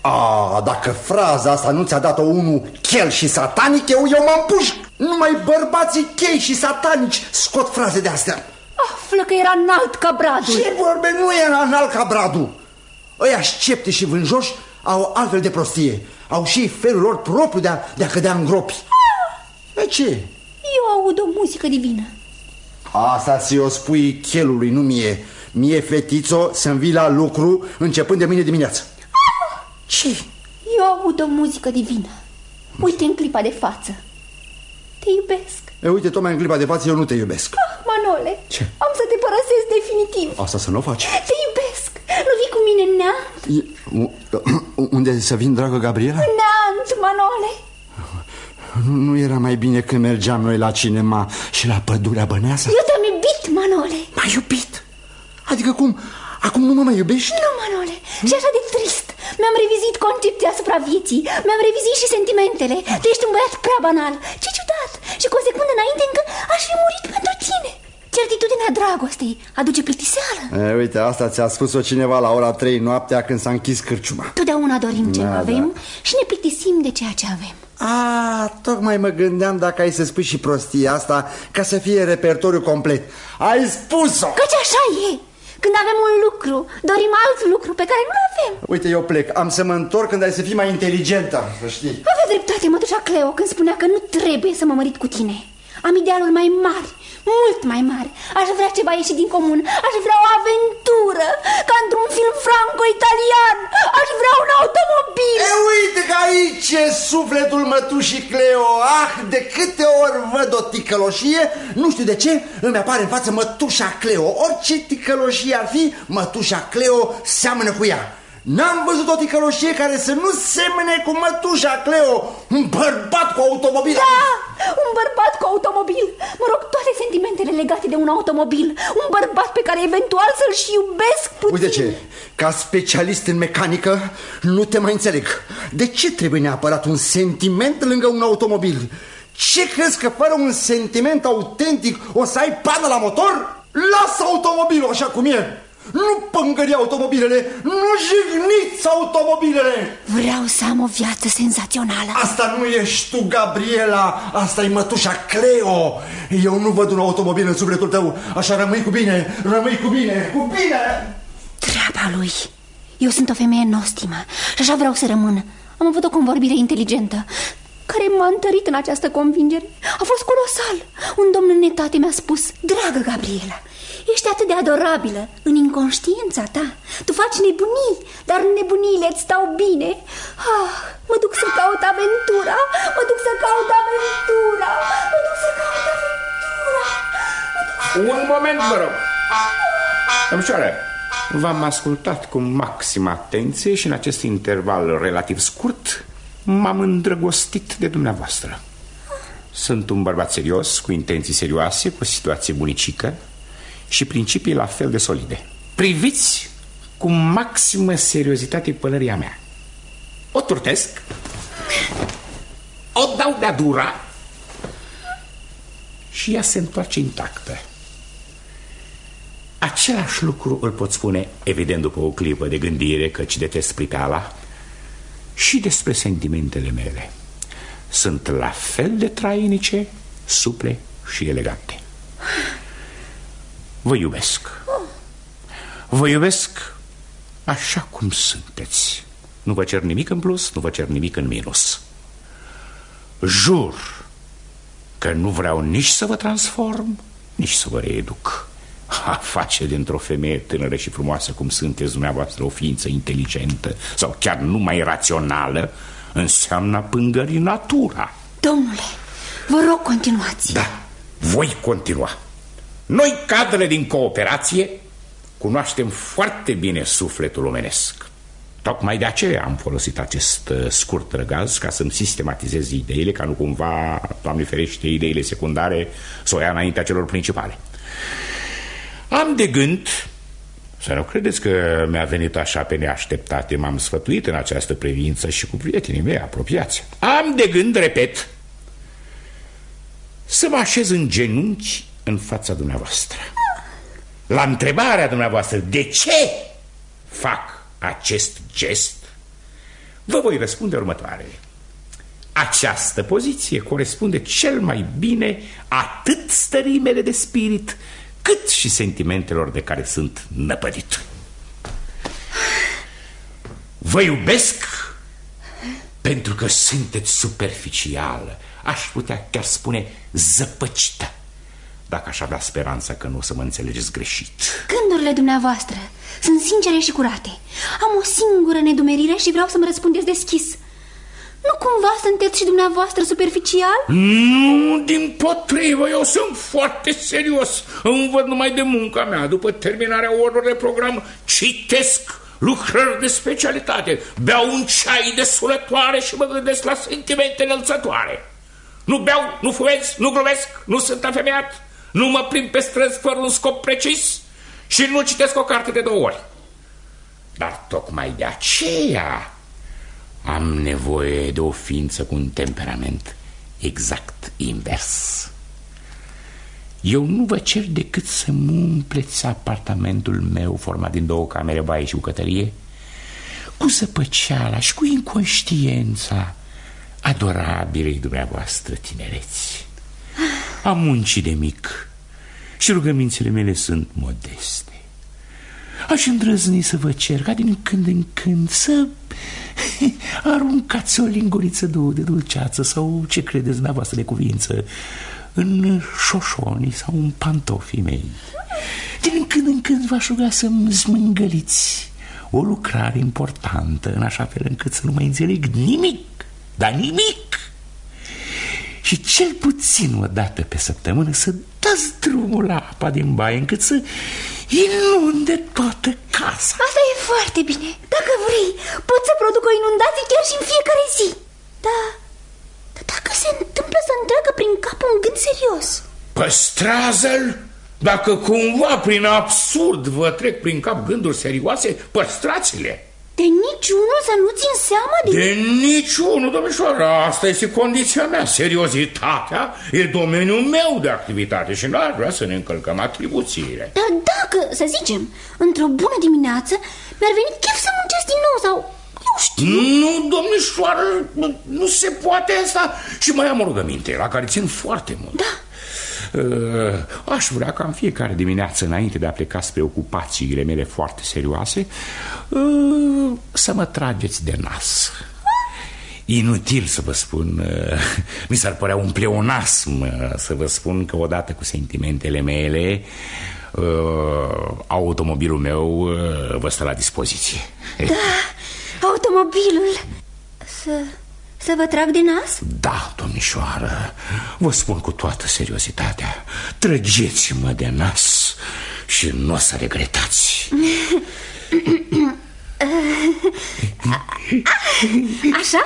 Dacă fraza asta nu ți-a dat-o unul chel și satanic, eu mă împușc. Numai bărbații chei și satanici scot fraze de-astea. Află că era înalt ca bradul. Ce vorbe, nu era înalt ca bradul. Ăia scepte și vânjoși au altfel de prostie. Au și felul lor propriu de a cădea în gropi. De ce? Eu aud o muzică divină. Asta ți-o spui chelului, nu mie. Mie, fetițo, să-mi vii la lucru începând de mâine dimineață. Ce? Eu aud o muzică divină. Uite în clipa de față. Te iubesc. Uite, tocmai în clipa de față eu nu te iubesc. Manole, ce? Am să te părăsesc definitiv. Asta să nu o faci. Te iubesc. Nu vii cu mine în Neant? Unde să vin, dragă Gabriela? În Neant, Manole. Nu era mai bine când mergeam noi la cinema și la Pădurea Băneasa? Eu te-am iubit, Manole. M-ai iubit? Adică cum? Acum nu mă mai iubești? Nu, Manole, și așa de trist. Mi-am revizit concepția asupra vieții. Mi-am revizit și sentimentele. Tu ești un băiat prea banal. Ce ciudat. Și cu o secundă înainte încă aș fi murit pentru tine. Certitudinea dragostei aduce plictiseală. Uite, asta ți-a spus-o cineva la ora 3 noaptea când s-a închis cârciuma. Totdeauna dorim ce avem și ne plictisim de ceea ce avem. Tocmai mă gândeam dacă ai să spui și prostia asta ca să fie repertoriu complet. Ai spus-o! Căci așa e. Când avem un lucru, dorim alt lucru pe care nu-l avem. Uite, eu plec. Am să mă întorc când ai să fii mai inteligentă, să știi. Avea dreptate mătușa Cleo când spunea că nu trebuie să mă mărit cu tine. Am idealuri mai mari, mult mai mari. Aș vrea ceva ieșit din comun. Aș vrea o aventură, ca într-un film franco-italian. Aș vrea un automobil. Uite că aici e sufletul mătușii Cleo. De câte ori văd o ticăloșie, nu știu de ce, îmi apare în față mătușa Cleo. Orice ticăloșie ar fi, mătușa Cleo seamănă cu ea. N-am văzut o ticăloșie care să nu semene cu mătușa Cleo. Un bărbat cu automobil. Da, un bărbat cu automobil. Mă rog, toate sentimentele legate de un automobil. Un bărbat pe care eventual să-l și iubesc puțin. Uite ce, ca specialist în mecanică nu te mai înțeleg. De ce trebuie neapărat un sentiment lângă un automobil? Ce crezi, că fără un sentiment autentic o să ai pană la motor? Lasă automobilul așa cum e. Nu pângări automobilele, nu jigniți automobilele. Vreau să am o viață senzațională. Asta nu ești tu, Gabriela, asta e mătușa Cleo. Eu nu văd un automobil în sufletul tău. Așa rămâi cu bine, rămâi cu bine, cu bine. Treaba lui. Eu sunt o femeie nostimă și așa vreau să rămân. Am avut o convorbire inteligentă care m-a întărit în această convingere. A fost colosal. Un domn în etate mi-a spus: dragă Gabriela, ești atât de adorabilă în inconștiența ta. Tu faci nebunii, dar nebuniile îți stau bine. Mă duc să caut aventura. Mă duc să caut aventura. Mă duc să caut aventura. Un moment, vă rog. Domnișoară, v-am ascultat cu maximă atenție și în acest interval relativ scurt m-am îndrăgostit de dumneavoastră. Sunt un bărbat serios, cu intenții serioase, cu o situație bunicică și principii la fel de solide. Priviți cu maximă seriozitate pălăria mea. O turtesc, o dau de-a dura și ea se întoarce intactă. Același lucru îl pot spune, evident după o clipă de gândire, căci detest pripeala, și despre sentimentele mele. Sunt la fel de trainice, suple și elegante. Vă iubesc. Vă iubesc așa cum sunteți. Nu vă cer nimic în plus, nu vă cer nimic în minus. Jur că nu vreau nici să vă transform, nici să vă reeduc. A face dintr-o femeie tânără și frumoasă cum sunteți dumneavoastră o ființă inteligentă sau chiar numai rațională înseamnă a pângări natura. Domnule, vă rog, continuați. Da, voi continua. Noi, cadrele din cooperație, cunoaștem foarte bine sufletul omenesc. Tocmai de aceea am folosit acest scurt răgaz ca să-mi sistematizez ideile, ca nu cumva, Doamne ferește, ideile secundare să o ia înaintea celor principale. Am de gând, să nu credeți că mi-a venit așa pe neașteptate, m-am sfătuit în această privință și cu prietenii mei apropiați. Am de gând, repet, să mă așez în genunchi în fața dumneavoastră. La întrebarea dumneavoastră de ce fac acest gest, Vă voi răspunde următoarele. Această poziție corespunde cel mai bine atât stării mele de spirit, cât și sentimentelor de care sunt năpădit. Vă iubesc pentru că sunteți superficială, aș putea chiar spune zăpăcită, dacă aș avea speranța că nu o să mă înțelegeți greșit. Gândurile dumneavoastră sunt sincere și curate. Am o singură nedumerire și vreau să-mi răspundeți deschis. Nu cumva sunteți și dumneavoastră superficial? Nu, dimpotrivă, eu sunt foarte serios. Îmi văd numai de munca mea. După terminarea orilor de program, citesc lucrări de specialitate, beau un ceai de sulătoare și mă gândesc la sentimente înălțătoare. Nu beau, nu fumez, nu glumesc, nu sunt afemeiat, nu mă plimb pe străzi fără un scop precis și nu citesc o carte de 2 ori. Dar tocmai de aceea am nevoie de o ființă cu un temperament exact invers. Eu nu vă cer decât să-mi umpleți apartamentul meu, format din 2 camere, baie și bucătărie, cu zăpăceala și cu inconștiența adorabilei dumneavoastră tinereți. Am muncit de mic și rugămințele mele sunt modeste. Aș îndrăzni să vă cer ca din când în când să aruncați o linguriță de dulceață sau ce credeți dumneavoastră de cuvință în șoșonii sau în pantofii mei. Din când în când v-aș ruga să-mi smângăliți o lucrare importantă, în așa fel încât să nu mai înțeleg nimic, dar nimic. Și cel puțin o dată pe săptămână să dați drumul la apa din baie, încât să inunde toată casa. Asta e foarte bine. Dacă vrei, pot să produc o inundație chiar și în fiecare zi. Dar dacă se întâmplă să-mi treacă prin cap un gând serios? Păstrează-l! Dacă cumva prin absurd vă trec prin cap gânduri serioase, păstrați-le. De niciunul să nu țin seama de niciunul, domnișoară. Asta este condiția mea. Seriozitatea e domeniul meu de activitate și n-aș vrea să ne încălcăm atribuțiile. Dar dacă, să zicem, într-o bună dimineață mi-ar veni chef să muncesc din nou sau... eu știu. Nu, domnișoară, nu se poate asta. Și mai am o rugăminte la care țin foarte mult. Da. Aș vrea ca în fiecare dimineață, înainte de a pleca spre ocupațiile mele foarte serioase, să mă trageți de nas. Inutil să vă spun, mi s-ar părea un pleonasm să vă spun că odată cu sentimentele mele, automobilul meu vă stă la dispoziție. Da, automobilul. Să vă trag de nas? Da, domnișoară, vă spun cu toată seriozitatea, trăgeți-mă de nas și nu o să regretați. Așa?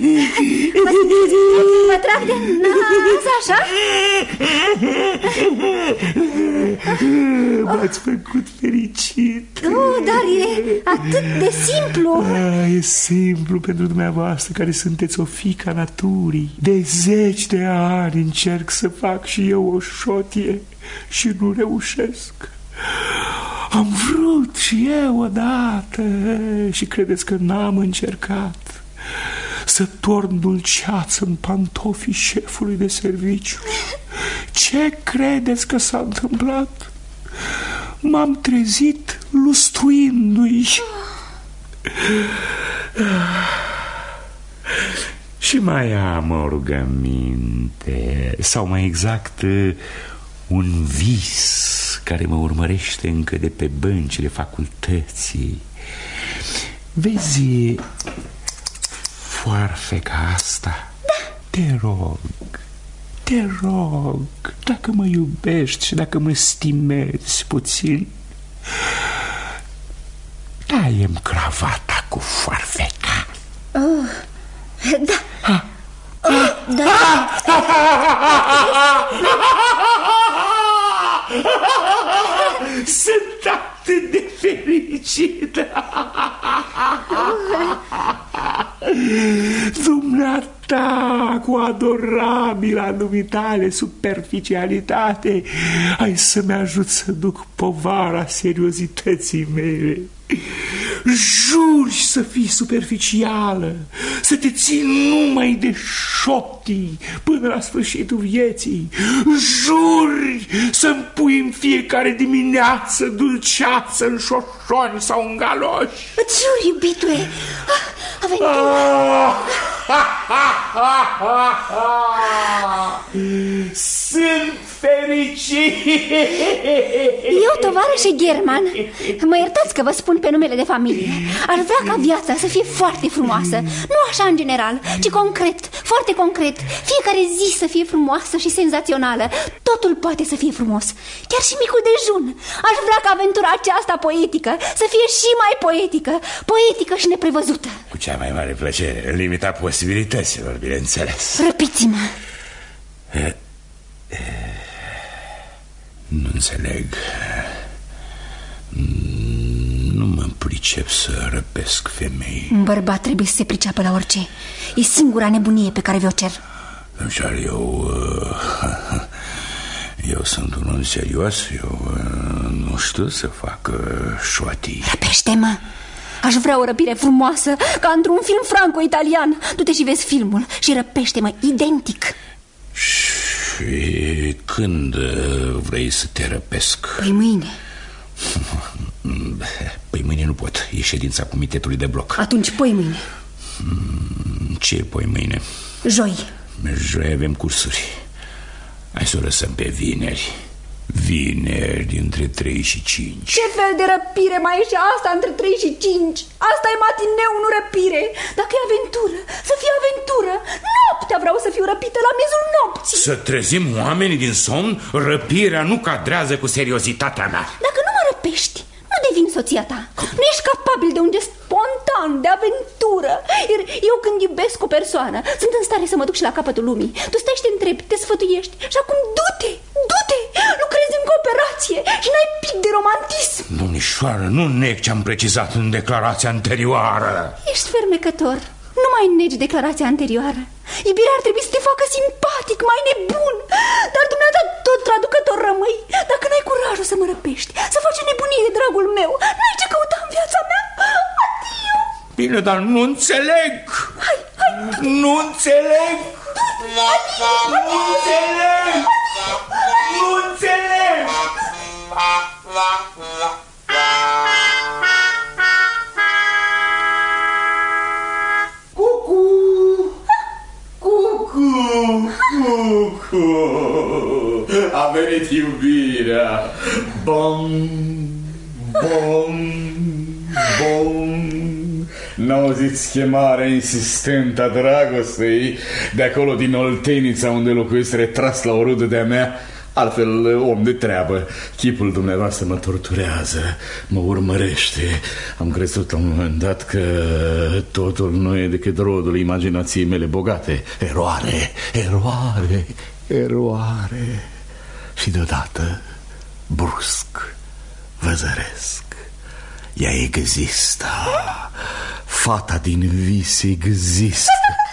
Mă trag de nas, așa? M-ați făcut fericit. Dar e atât de simplu. E simplu pentru dumneavoastră care sunteți o fiică a naturii. De 10 de ani încerc să fac și eu o șotie și nu reușesc. Am vrut și eu odată și credeți că n-am încercat să torn dulceață în pantofii șefului de serviciu. Ce credeți că s-a întâmplat? M-am trezit lustruindu-i. Și mai am o rugăminte, sau mai exact un vis care mă urmărește încă de pe băncile facultății. Vezi foarfeca asta? Da. Te rog, dacă mă iubești și dacă mă stimezi puțin, dai-mi cravata cu foarfeca. Da. Da. Sunt atât de fericită. Dumneata, cu adorabila dumitale superficialitate, ai să-mi ajut să duc povara seriozității mele juri să fii superficială, să te ții numai de șoptii până la sfârșitul vieții. Juri să-mi pui în fiecare dimineață dulceață în șoșoni sau în galoși. Îți jur, iubitule. Aventură. Sunt fericit. Eu, tovarășe German, mă iertați că vă spun pe numele de familie. Aș vrea ca viața să fie foarte frumoasă. Nu așa în general, ci concret, foarte concret. Fiecare zi să fie frumoasă și senzațională. Totul poate să fie frumos, chiar și micul dejun. Aș vrea ca aventura aceasta poetică să fie și mai poetică. Poetică și neprevăzută. Cu cea mai mare plăcere, în limita posibilităților, bineînțeles. Răpiți-mă. Nu înțeleg. Nu mă pricep să răpesc femei. Un bărbat trebuie să se priceapă la orice. E singura nebunie pe care vi-o cer. Domnișoară, eu sunt un om serios. Eu nu știu să fac șoatii. Răpește-mă. Aș vrea o răpire frumoasă, ca într-un film franco-italian. Du-te și vezi filmul și răpește-mă identic. Și când vrei să te răpesc? Păi mâine. Păi mâine nu pot, e ședința comitetului de bloc. Atunci poi mâine. Ce e poi mâine? Joi. Joi avem cursuri. Hai să o lăsăm pe vineri. Vineri între 3 și 5. Ce fel de răpire mai e și asta între 3 și 5? Asta e matineu, nu răpire. Dacă e aventură, să fie aventură. Noaptea vreau să fiu răpită la miezul nopții. Să trezim oamenii din somn? Răpirea nu cadrează cu seriozitatea mea. Dacă nu mă răpești, nu devin soția ta. Nu ești capabil de un gest spontan, de aventură. Iar eu când iubesc o persoană, sunt în stare să mă duc și la capătul lumii. Tu stai și te întrebi, te sfătuiești și acum du-te, du-te. Lucrezi în cooperație și n-ai pic de romantism. Domnișoară, nu neg ce-am precizat în declarația anterioară. Ești fermecător. Nu mai negi declarația anterioară. Iubirea ar trebui să te facă simpatic, mai nebun. Dar dumneata tot traducător rămâi. Dacă n-ai curajul să mă răpești, să faci o nebunie de dragul meu, n-ai ce căuta în viața mea. Adio. Bine, dar nu înțeleg. Hai. Nu înțeleg. Nu înțeleg. Nu înțeleg. A venit iubirea. Bom, bom, bom. N-auziți chemarea insistentă a dragostei de acolo din Oltenița, unde locuiesc retras la o rudă de-a mea? Altfel, om de treabă. Chipul dumneavoastră mă torturează, mă urmărește. Am crezut la un moment dat că totul nu e decât rodul imaginației mele bogate. Eroare, eroare, eroare. Și deodată, brusc, văzăresc. Ea există. Fata din vis există.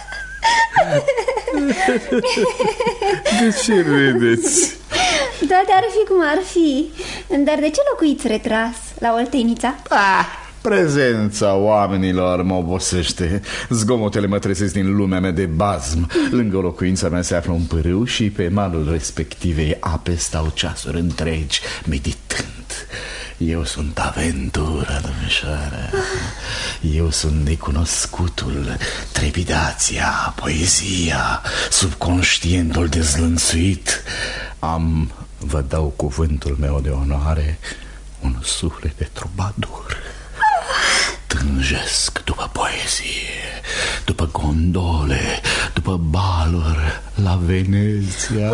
De ce râdeți? Toate ar fi cum ar fi. Dar de ce locuiți retras la Oltenița? Prezența oamenilor mă obosește. Zgomotele mă trezesc din lumea mea de bazm. Lângă locuința mea se află un pârâu și pe malul respectivei ape stau ceasuri întregi, meditând. Eu sunt aventura, domnișoară. Eu sunt necunoscutul, trepidația, poezia, subconștientul dezlănțuit. Am, vă dau cuvântul meu de onoare, un suflet de trubadur. Tânjesc după poezie, după gondole, după baluri la Veneția,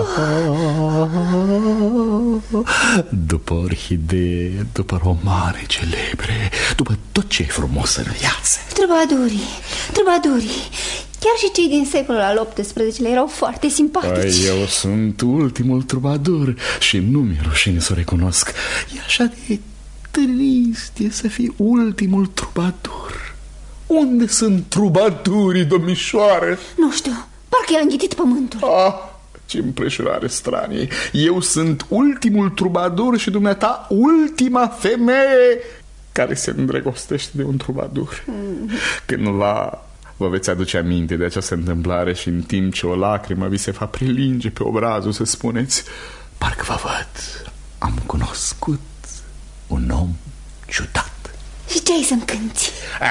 după orhidee, după romane celebre, după tot ce e frumos în viață. Trubadurii. Chiar și cei din secolul al XVIII-lea erau foarte simpatici. Eu sunt ultimul trubadur și nu mi-e rușine să o recunosc. E așa de trist e să fii ultimul trubadur. Unde sunt trubadurii, domnișoară? Nu știu, parcă i-a înghitit pământul. Ce împrejurare stranie. Eu sunt ultimul trubadur și dumneata ultima femeie. care se îndrăgostește de un trubadur. Cândva vă veți aduce aminte de această întâmplare și în timp ce o lacrimă vi se va prelinge pe obrazul să spuneți: parcă vă văd, am cunoscut un om ciudat. Și ce ai să-mi cânti?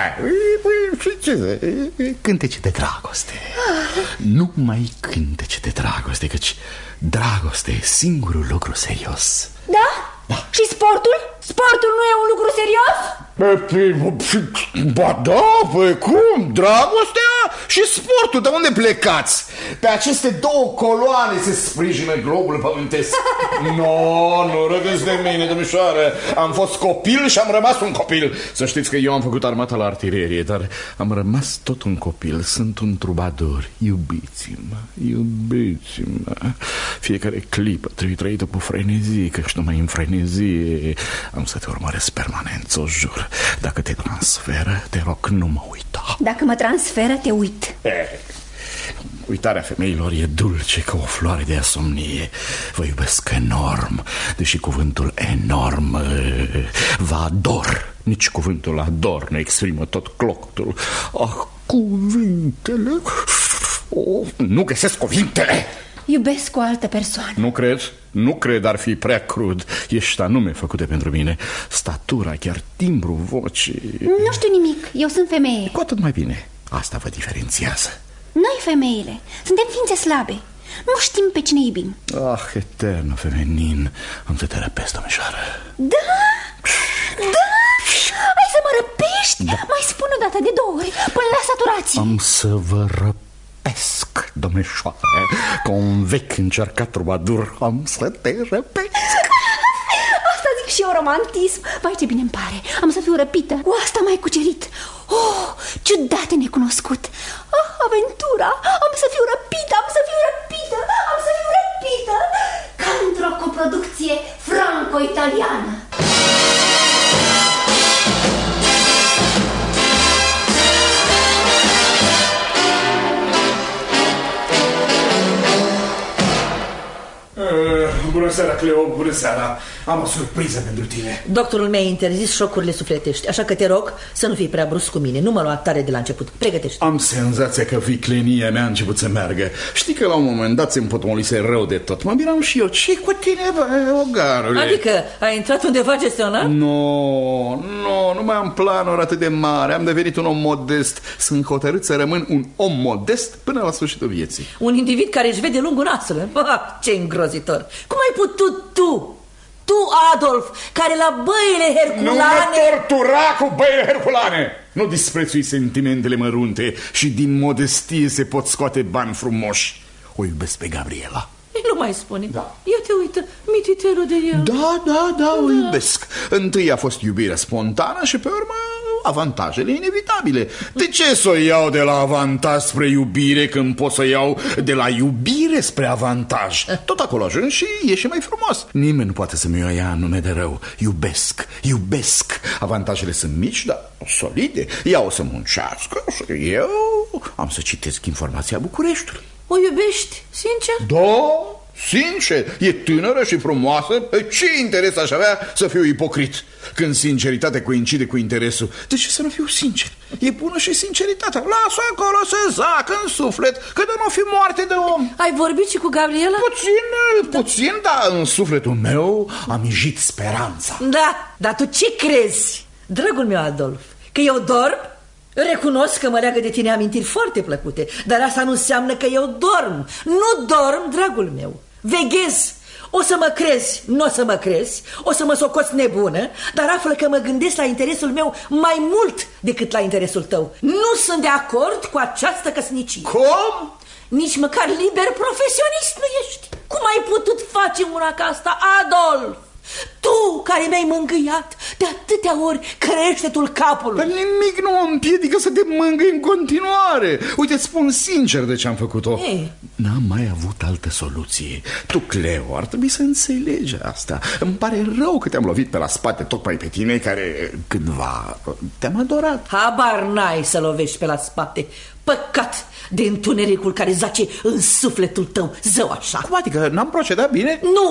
Cântece de dragoste. Numai cântece de dragoste, căci dragoste e singurul lucru serios. Da? Și sportul? Sportul nu e un lucru serios? Ba da, păi cum? Dragostea și sportul, de unde plecați? Pe aceste două coloane se sprijină globul pământesc. Nu râdeți de mine, domnișoară. Am fost copil și am rămas un copil. Să știți că eu am făcut armata la artilerie, dar am rămas tot un copil. Sunt un trubadur. Iubiți-mă, iubiți-mă. Fiecare clipă trebuie trăită cu frenezie, că și numai în frenezie am să te urmăresc permanent, o jur. Dacă te transferă, te rog, nu mă uita. Dacă mă transferă, te uit. Uitarea femeilor e dulce ca o floare de asomnie. Vă iubesc enorm, deși cuvântul enorm vă ador. Nici cuvântul ador nu exprimă tot clocotul. Cuvintele... nu găsesc cuvintele. Iubesc o altă persoană. Nu cred? Nu cred, ar fi prea crud. Ești anume făcute pentru mine. Statura, chiar timbru vocii. Nu știu nimic, eu sunt femeie. Cu atât mai bine. Asta vă diferențiază. Noi femeile suntem ființe slabe. Nu știm pe cine iubim. Eternă feminin. Am să te răpesc, domnișoară. Da? Ai să mă răpești? Da. Mai spun o dată de 2 ori, până la saturație. Am să vă răpesc, domnișoară. Ca un vechi încercat trubadur. Am să te răpesc. Asta zic și eu, romantism. Vai, ce bine-mi pare. Am să fiu răpită. Cu asta m-ai cucerit. Ciudat necunoscut. Aventura. Am să fiu răpită. Am să fiu răpită. Am să fiu răpită. Ca într-o coproducție franco-italiană. Bună seara, Cleo, bună seara. Am o surpriză pentru tine. Doctorul mi-a interzis șocurile sufletești, așa că te rog să nu fii prea brusc cu mine. Nu mă lua tare de la început. Pregătește. Am senzația că viclenia mea a început să meargă. Știi că la un moment dat se împotmolise rău de tot. Mă miram și eu. Ce cu tine, bă, ogarule? Adică ai intrat undeva gestionat? Nu mai am planuri atât de mari. Am devenit un om modest. Sunt hotărât să rămân un om modest până la sfârșitul vieții. Un individ care își vede lungul nasul. Ce îngrozitor. Cum ai putut tu, Adolf, care la băile herculane... Nu mă tortura cu băile herculane! Nu disprețui sentimentele mărunte și din modestie se pot scoate bani frumoși. O iubesc pe Gabriela. Nu mai spune. Da. Ia te uită, mititelul de el. Da, o iubesc. Întâi a fost iubirea spontană și pe urmă avantajele inevitabile. De ce să o iau de la avantaj spre iubire când pot să iau de la iubire spre avantaj? Tot acolo ajung și e și mai frumos. Nimeni nu poate să-mi o ia în nume de rău. Iubesc. Avantajele sunt mici, dar solide. Ea o să muncească și eu am să citesc informația Bucureștiului. O iubești, sincer? Da, sincer. E tânără și frumoasă. Ce interes aș avea să fiu ipocrit când sinceritatea coincide cu interesul? De ce să nu fiu sincer? E bună și sinceritatea. Lasă acolo să zacă în suflet, că de nu fi moarte de om. Ai vorbit și cu Gabriela? Puțin, dar în sufletul meu am ijit speranța. Da, dar tu ce crezi, dragul meu Adolf? Că eu dorm? Recunosc că mă leagă de tine amintiri foarte plăcute, dar asta nu înseamnă că eu dorm. Nu dorm, dragul meu. Veghez. O să mă crezi, nu o să mă crezi, o să mă socoți nebună, dar află că mă gândesc la interesul meu mai mult decât la interesul tău. Nu sunt de acord cu această căsnicie. Cum? Nici măcar liber profesionist nu ești. Cum ai putut face una ca asta, Adolf? Tu care mi-ai mângâiat de atâtea ori creștetul capului. Dar nimic nu mă împiedică să te mângâi în continuare. Uite, îți spun sincer de ce am făcut-o. N-am mai avut altă soluție. Tu, Cleo, ar trebui să înțelegi asta. Îmi pare rău că te-am lovit pe la spate tocmai pe tine care cândva te-am adorat. Habar n-ai să lovești pe la spate. Păcat de întunericul care zace în sufletul tău, zău așa. Cum adică n-am procedat bine? Nu!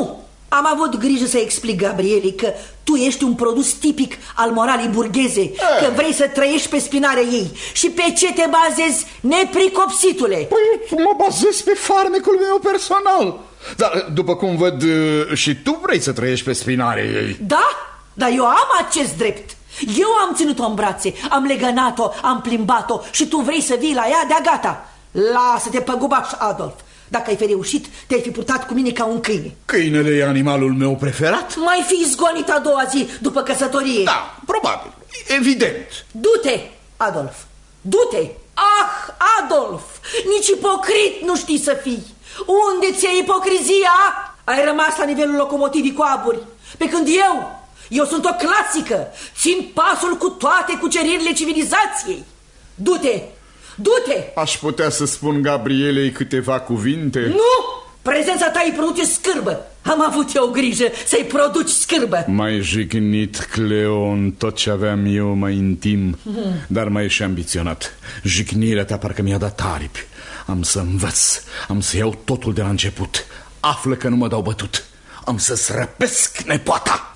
Am avut grijă să explic Gabrielei că tu ești un produs tipic al moralii burgheze, că vrei să trăiești pe spinarea ei. Și pe ce te bazezi, nepricopsitule? Păi mă bazez pe farmecul meu personal. Dar după cum văd, și tu vrei să trăiești pe spinarea ei. Da, dar eu am acest drept. Eu am ținut-o în brațe, am legănat-o, am plimbat-o și tu vrei să vii la ea de-a gata. Lasă-te păgubaș, Adolf. Dacă ai fi reușit, te-ai fi purtat cu mine ca un câine. Câinele e animalul meu preferat? Mai fi izgonit a doua zi după căsătorie. Da, probabil, evident. Du-te, Adolf, du-te. Ah, Adolf, nici ipocrit nu știi să fii. Unde ți-e ipocrizia? Ai rămas la nivelul locomotivii cu aburi. Pe când eu sunt o clasică. Țin pasul cu toate cuceririle civilizației. Du-te, du-te. Aș putea să spun Gabrielei câteva cuvinte? Nu, prezența ta îi produce scârbă. Am avut eu grijă să-i produci scârbă. M-ai jignit, Cleo, în tot ce aveam eu mai intim, dar mai și ambiționat. Jignirea ta parcă mi-a dat aripi. Am să învăț, am să iau totul de la început. Află că nu mă dau bătut. Am să-ți răpesc nepoata.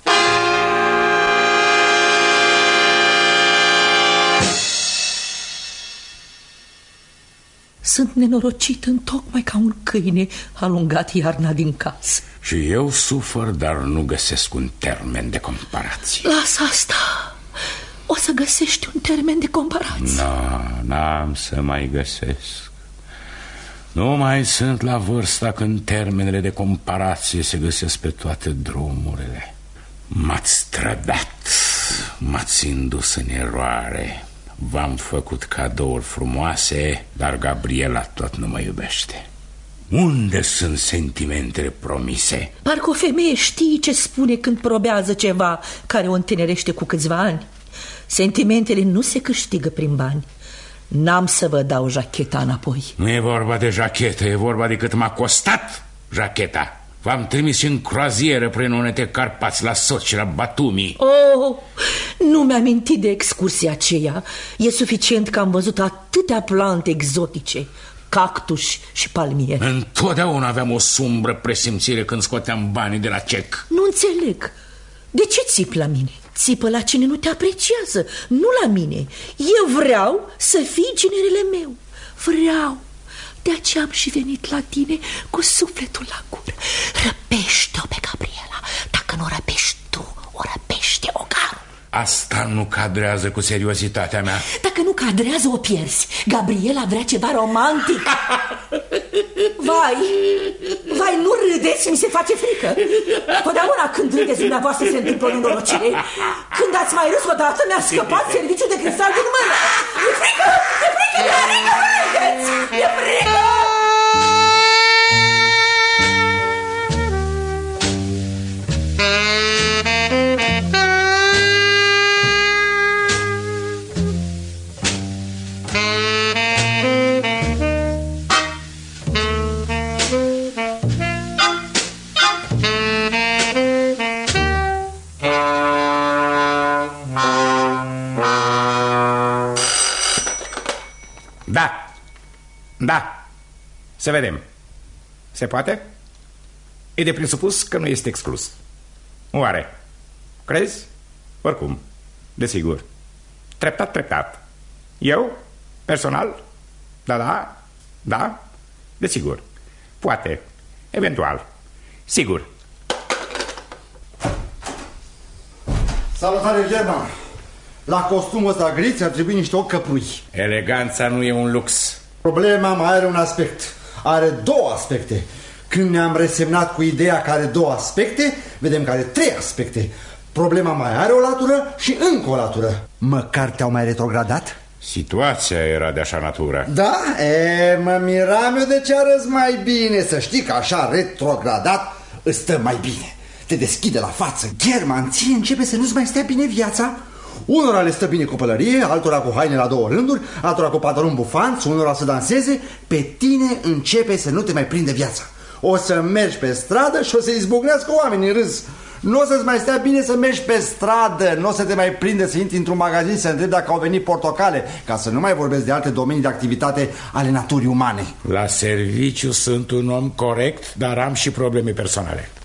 Sunt nenorocit întocmai ca un câine alungat iarna din casă. Și eu sufăr, dar nu găsesc un termen de comparație. Lasă asta. O să găsești un termen de comparație. N-am să mai găsesc. Nu mai sunt la vârsta când termenele de comparație se găsesc pe toate drumurile. M-ați trădat, m-ați indus în eroare. V-am făcut cadouri frumoase, dar Gabriela tot nu mă iubește. Unde sunt sentimentele promise? Parcă o femeie știe ce spune când probează ceva care o întinerește cu câțiva ani. Sentimentele nu se câștigă prin bani. N-am să vă dau jacheta înapoi. Nu e vorba de jachetă, e vorba de cât m-a costat jacheta. V-am trimis și în croazieră prin unete Carpați, la Soți și la Batumi. Oh, nu mi-am amintit de excursia aceea. E suficient că am văzut atâtea plante exotice, cactuși și palmieri. Întotdeauna aveam o sumbră presimțire când scoteam banii de la cec. Nu înțeleg. De ce țipi la mine? Țipă la cine nu te apreciază, nu la mine. Eu vreau să fii ginerele meu. Vreau. De aceea am și venit la tine cu sufletul la gură. Răpește-o pe Gabriela. Dacă nu o răpești tu, o răpește ogarul. Asta nu cadrează cu seriozitatea mea. Dacă nu cadrează, o pierzi. Gabriela vrea ceva romantic. Vai, nu râdeți, mi se face frică. Totdeauna când râdeți dumneavoastră se întâmplă o nenorocire. Când ați mai râs odată, mi-a scăpat serviciul de cristal din mână. E frică, e frică. Da, să vedem. Se poate? E de presupus că nu este exclus. Oare? Crezi? Oricum, desigur. Treptat. Eu, personal? Da, desigur. Poate, eventual, sigur. Salutare, German. La costumul ăsta gri ți-ar trebui niște ochi căprui. Eleganța nu e un lux. Problema mai are un aspect. Are două aspecte. Când ne-am resemnat cu ideea că are două aspecte, vedem că are trei aspecte. Problema mai are o latură și încă o latură. Măcar te-au mai retrogradat? Situația era de așa natură. Da? Mă miram eu de ce arăți mai bine. Să știi că așa retrogradat îți stă mai bine. Te deschide la față. German, ție începe să nu-ți mai stea bine viața. Unora le stă bine cu pălărie, altora cu haine la două rânduri, altora cu pantaloni bufanți, unora să danseze. Pe tine începe să nu te mai prinde viața. O să mergi pe stradă și o să izbucnească oamenii în râs. Nu o să-ți mai stea bine să mergi pe stradă. Nu o să te mai prinde să intri într-un magazin să întrebi dacă au venit portocale. Ca să nu mai vorbesc de alte domenii de activitate ale naturii umane. La serviciu sunt un om corect, dar am și probleme personale. Tu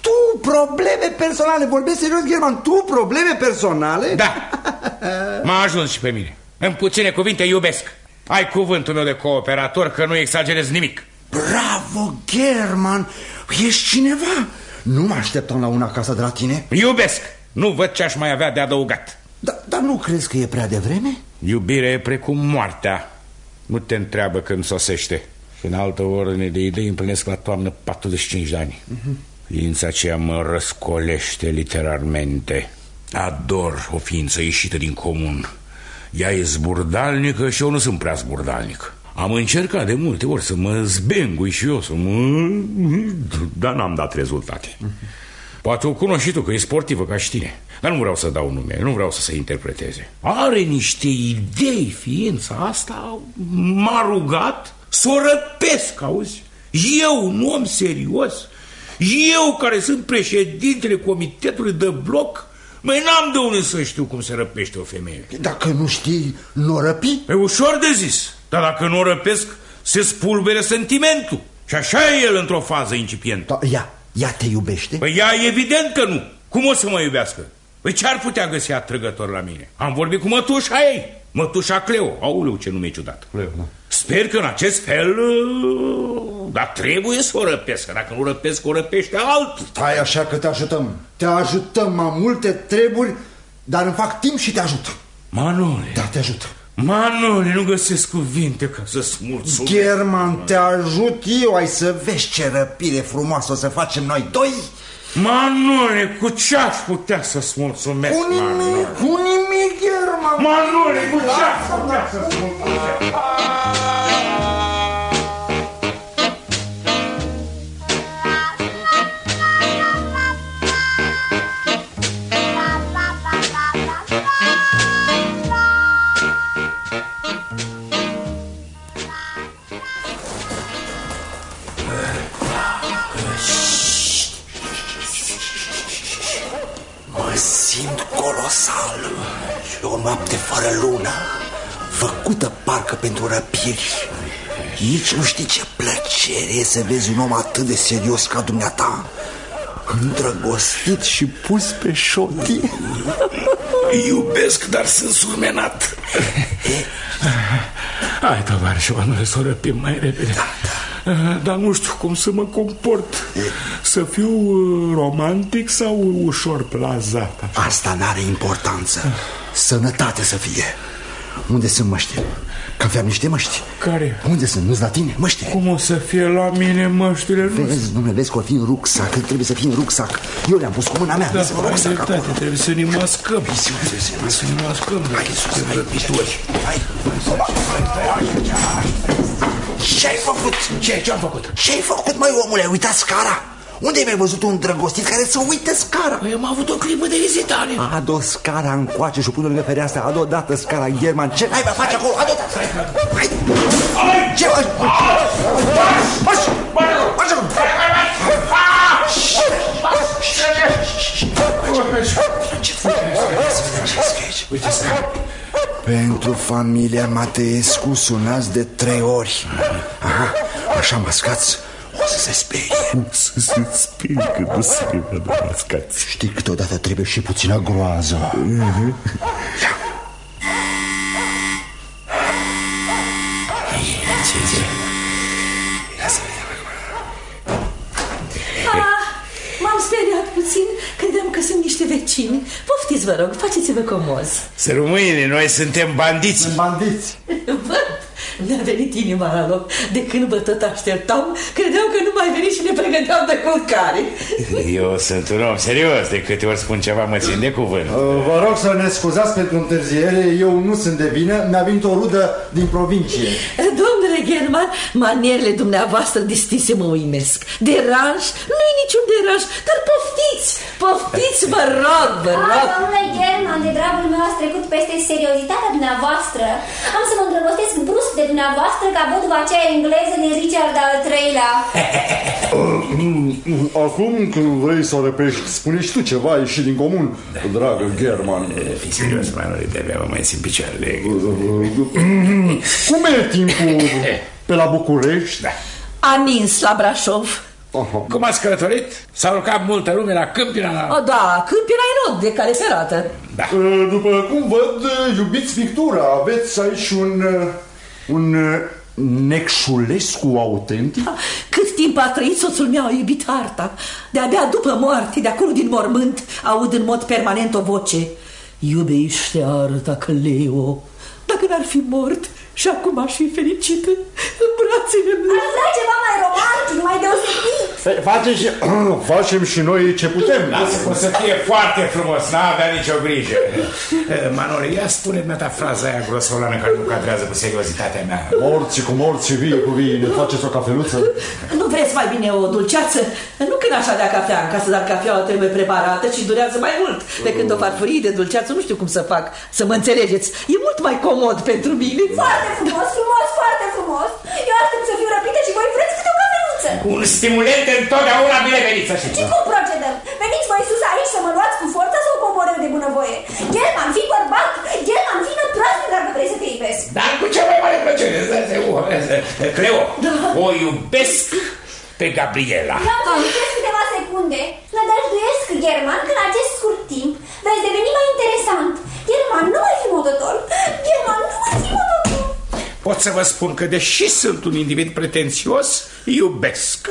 probleme personale. Vorbesc serios, German, tu probleme personale? Da, m-a ajuns și pe mine. În puține cuvinte, iubesc. Ai cuvântul meu de cooperator că nu exagerez nimic. Bravo, German, ești cineva. Nu mă așteptam la una acasă de la tine. Iubesc, nu văd ce aș mai avea de adăugat. Dar nu crezi că e prea devreme? Iubirea e precum moartea. Nu te întreabă când sosește. Și în altă ordine de idei împlinesc la toamnă 45 de ani. Ființa aceea mă răscolește literalmente. Ador o ființă ieșită din comun. Ea e zburdalnică și eu nu sunt prea zburdalnic. Am încercat de multe ori să mă zbengui și eu, dar n-am dat rezultate. Poate o cunoști și tu, că e sportivă ca și tine. Dar nu vreau să dau nume, nu vreau să se interpreteze. Are niște idei, ființa asta. M-a rugat să o răpesc, auzi? Eu, un om serios, eu care sunt președintele comitetului de bloc, măi, n-am de unde să știu cum se răpește o femeie. Dacă nu știi, nu o răpi? E ușor de zis, dar dacă nu o răpesc, se spulbere sentimentul. Și așa e el într-o fază incipientă. Ea te iubește? Păi ea evident că nu. Cum o să mă iubească? Păi ce-ar putea găsi atrăgător la mine? Am vorbit cu mătușa ei, mătușa Cleo. Aoleu, ce nume ciudat. Cleo, da. Sper că în acest fel, dar trebuie să o răpesc. Dacă nu răpesc, o răpește altul. Stai așa că te ajutăm. Te ajutăm, am multe treburi, dar îmi fac timp și te ajut. Manole. Da, te ajut. Manole, nu găsesc cuvinte ca să-ți mulțumesc. German, te ajut eu, ai să vezi ce răpire frumoasă o să facem noi doi. Manole, cu ce aș putea să-ți mulțumesc? Cu nimic, German. Manole, cu ce aș putea să-ți mulțumesc? Colosal. E o noapte fără lună, făcută parcă pentru răpiri. Nici nu știi ce plăcere e să vezi un om atât de serios ca dumneata, îndrăgostit și pus pe șotii. Iubesc, dar sunt surmenat. Hai, tovarășul, să o răpim mai repede. Dar nu știu cum să mă comport. Să fiu romantic sau ușor plazat? Asta n-are importanță. Sănătate să fie. Unde sunt măștile? Că aveam niște măști. Care? Unde sunt? Nu-s la tine măștile? Cum o să fie la mine măștile? Vezi, domnule, vezi că o fi în rucsac. Trebuie să fie în rucsac. Eu le-am pus cu mâna mea. Da, trebuie să ne mascăm. Să ne mascăm. Hai, suntem răpitori. Hai. Ce-ai făcut? Ce-am făcut? Ce-ai făcut, măi, omule? Ai uitat scara? Unde ai mai văzut un îndrăgostit care să uite scara? Păi am avut o clipă de ezitare. Adu scara încoace și o pune lângă fereastră. Adu odată scara, German. Ce ai mai face acolo? Adu odată. Hai. Ce faci? Uite scara. Pentru familia Mateescu sunați de 3 ori. Aha, așa mascați. O să se sperie. Să se sperie că nu se vede mascați. Știi, câteodată trebuie și puțină groază. Ia. M-am speriat puțin. Credeam că sunt niște vecini. Poftiți, vă rog, faceți-vă comozi. Să rămâine, noi suntem bandiți. Bandiți. Văd, mi-a venit inima la loc. De când vă tot așteptam, credeam că nu mai veni și ne pregăteam de culcare. Eu sunt un om serios. De câte ori spun ceva, mă țin de cuvânt. Vă rog să ne scuzați pentru întârziere. Eu nu sunt de vină. Mi-a venit o rudă din provincie. Domnule German, manierele dumneavoastră distinse mă uimesc. Deranj? Nu-i niciun deranj. Dar poftiți, poftiți, vă rog, vă rog. Domnule German, de dragul meu ați trecut peste seriozitatea dumneavoastră. Am să mă îndrăgostesc brusc de dumneavoastră ca văduva aceea engleză din Richard al III-lea. Acum când vrei să o repești, spune și tu ceva ieșit din comun, dragă German. Fii serios, Manole, de-abia mă mai simt picioarele. Cum e timpul pe la București? A nins la Brașov. Cum ați călătorit? S-a urcat multă lume la Câmpina? Da, Câmpina e nod de cale ferată. Da. După cum văd, iubiți pictura, aveți aici un Necșulescu autentic? Cât timp a trăit soțul meu, a iubit arta. De-abia după moarte, de acolo din mormânt, aud în mod permanent o voce: iubește arta, Cleo. Dacă n-ar fi mort, și acum aș fi fericită în brațele mele. Aș vrea ceva mai romantic, mai deosebit. Facem și noi ce putem. Lasă, o să fie foarte frumos, n-avea nicio grijă. Manole, ia spune-mi ta fraza aia grosolană care nu cadrează cu seriozitatea mea. Morții cu morți și vii cu vii, ne faceți o cafeluță? Nu vreți mai bine o dulceață? Nu când așa dea cafea în casă, dar cafeaua trebuie preparată și durează mai mult. Pe când o farfurie de dulceață nu știu cum să fac, să mă înțelegeți. E mult mai comod pentru mine. Foarte frumos, frumos, foarte frumos. Eu aștept să fiu răpită și voi vreți câte o cafeluță. Un stimulant întotdeauna binevenit, să știți. Și cum procedăm? Veniți voi sus aici să mă luați cu forța sau coborât de bunăvoie? German, fii bărbat! German, fii năprasnic dacă vrei să te iubesc. Dar cu cea mai mare plăcere. Cleo, o iubesc pe Gabriela. Vreau să citesc câteva secunde. Nădăjduiesc, German, că în acest scurt timp veți deveni mai interesant. German, nu mai fi modător. German, nu mai fi modător. Pot să vă spun că, deși sunt un individ pretențios, iubesc.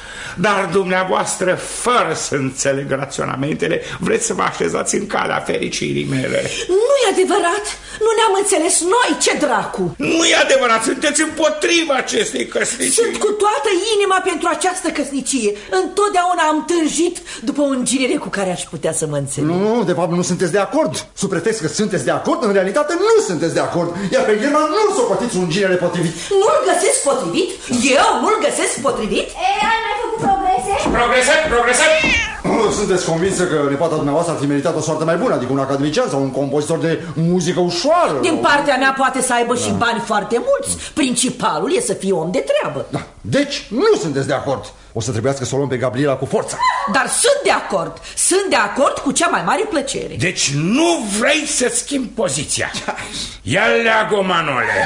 Dar dumneavoastră, fără să înțeleg raționamentele, vreți să vă așezați în calea fericirii mele. Nu-i adevărat! Nu ne-am înțeles noi, ce dracu! Nu-i adevărat, sunteți împotriva acestei căsnicii. Sunt cu toată inima pentru această căsnicie. Întotdeauna am tânjit după o îngirire cu care aș putea să mă înțeleg. Nu, de fapt nu sunteți de acord. Sub pretext că sunteți de acord, în realitate nu sunteți de acord. Iar pe German nu-l socotiți un ginere potrivit. Nu-l găsesc potrivit? Eu nu-l găsesc potrivit? Ai mai făcut progrese? Progresăm! Sunteți convinsă că nepoata dumneavoastră ar fi meritat o soartă mai bună, adică un academician sau un compozitor de muzică ușoară? Din partea mea poate să aibă și bani foarte mulți. Principalul e să fie om de treabă. Da. Deci nu sunteți de acord. O să trebuiască să o luăm pe Gabriela cu forța. Dar sunt de acord. Sunt de acord cu cea mai mare plăcere. Deci nu vrei să schimbi poziția. Ia-le-ago, Manole.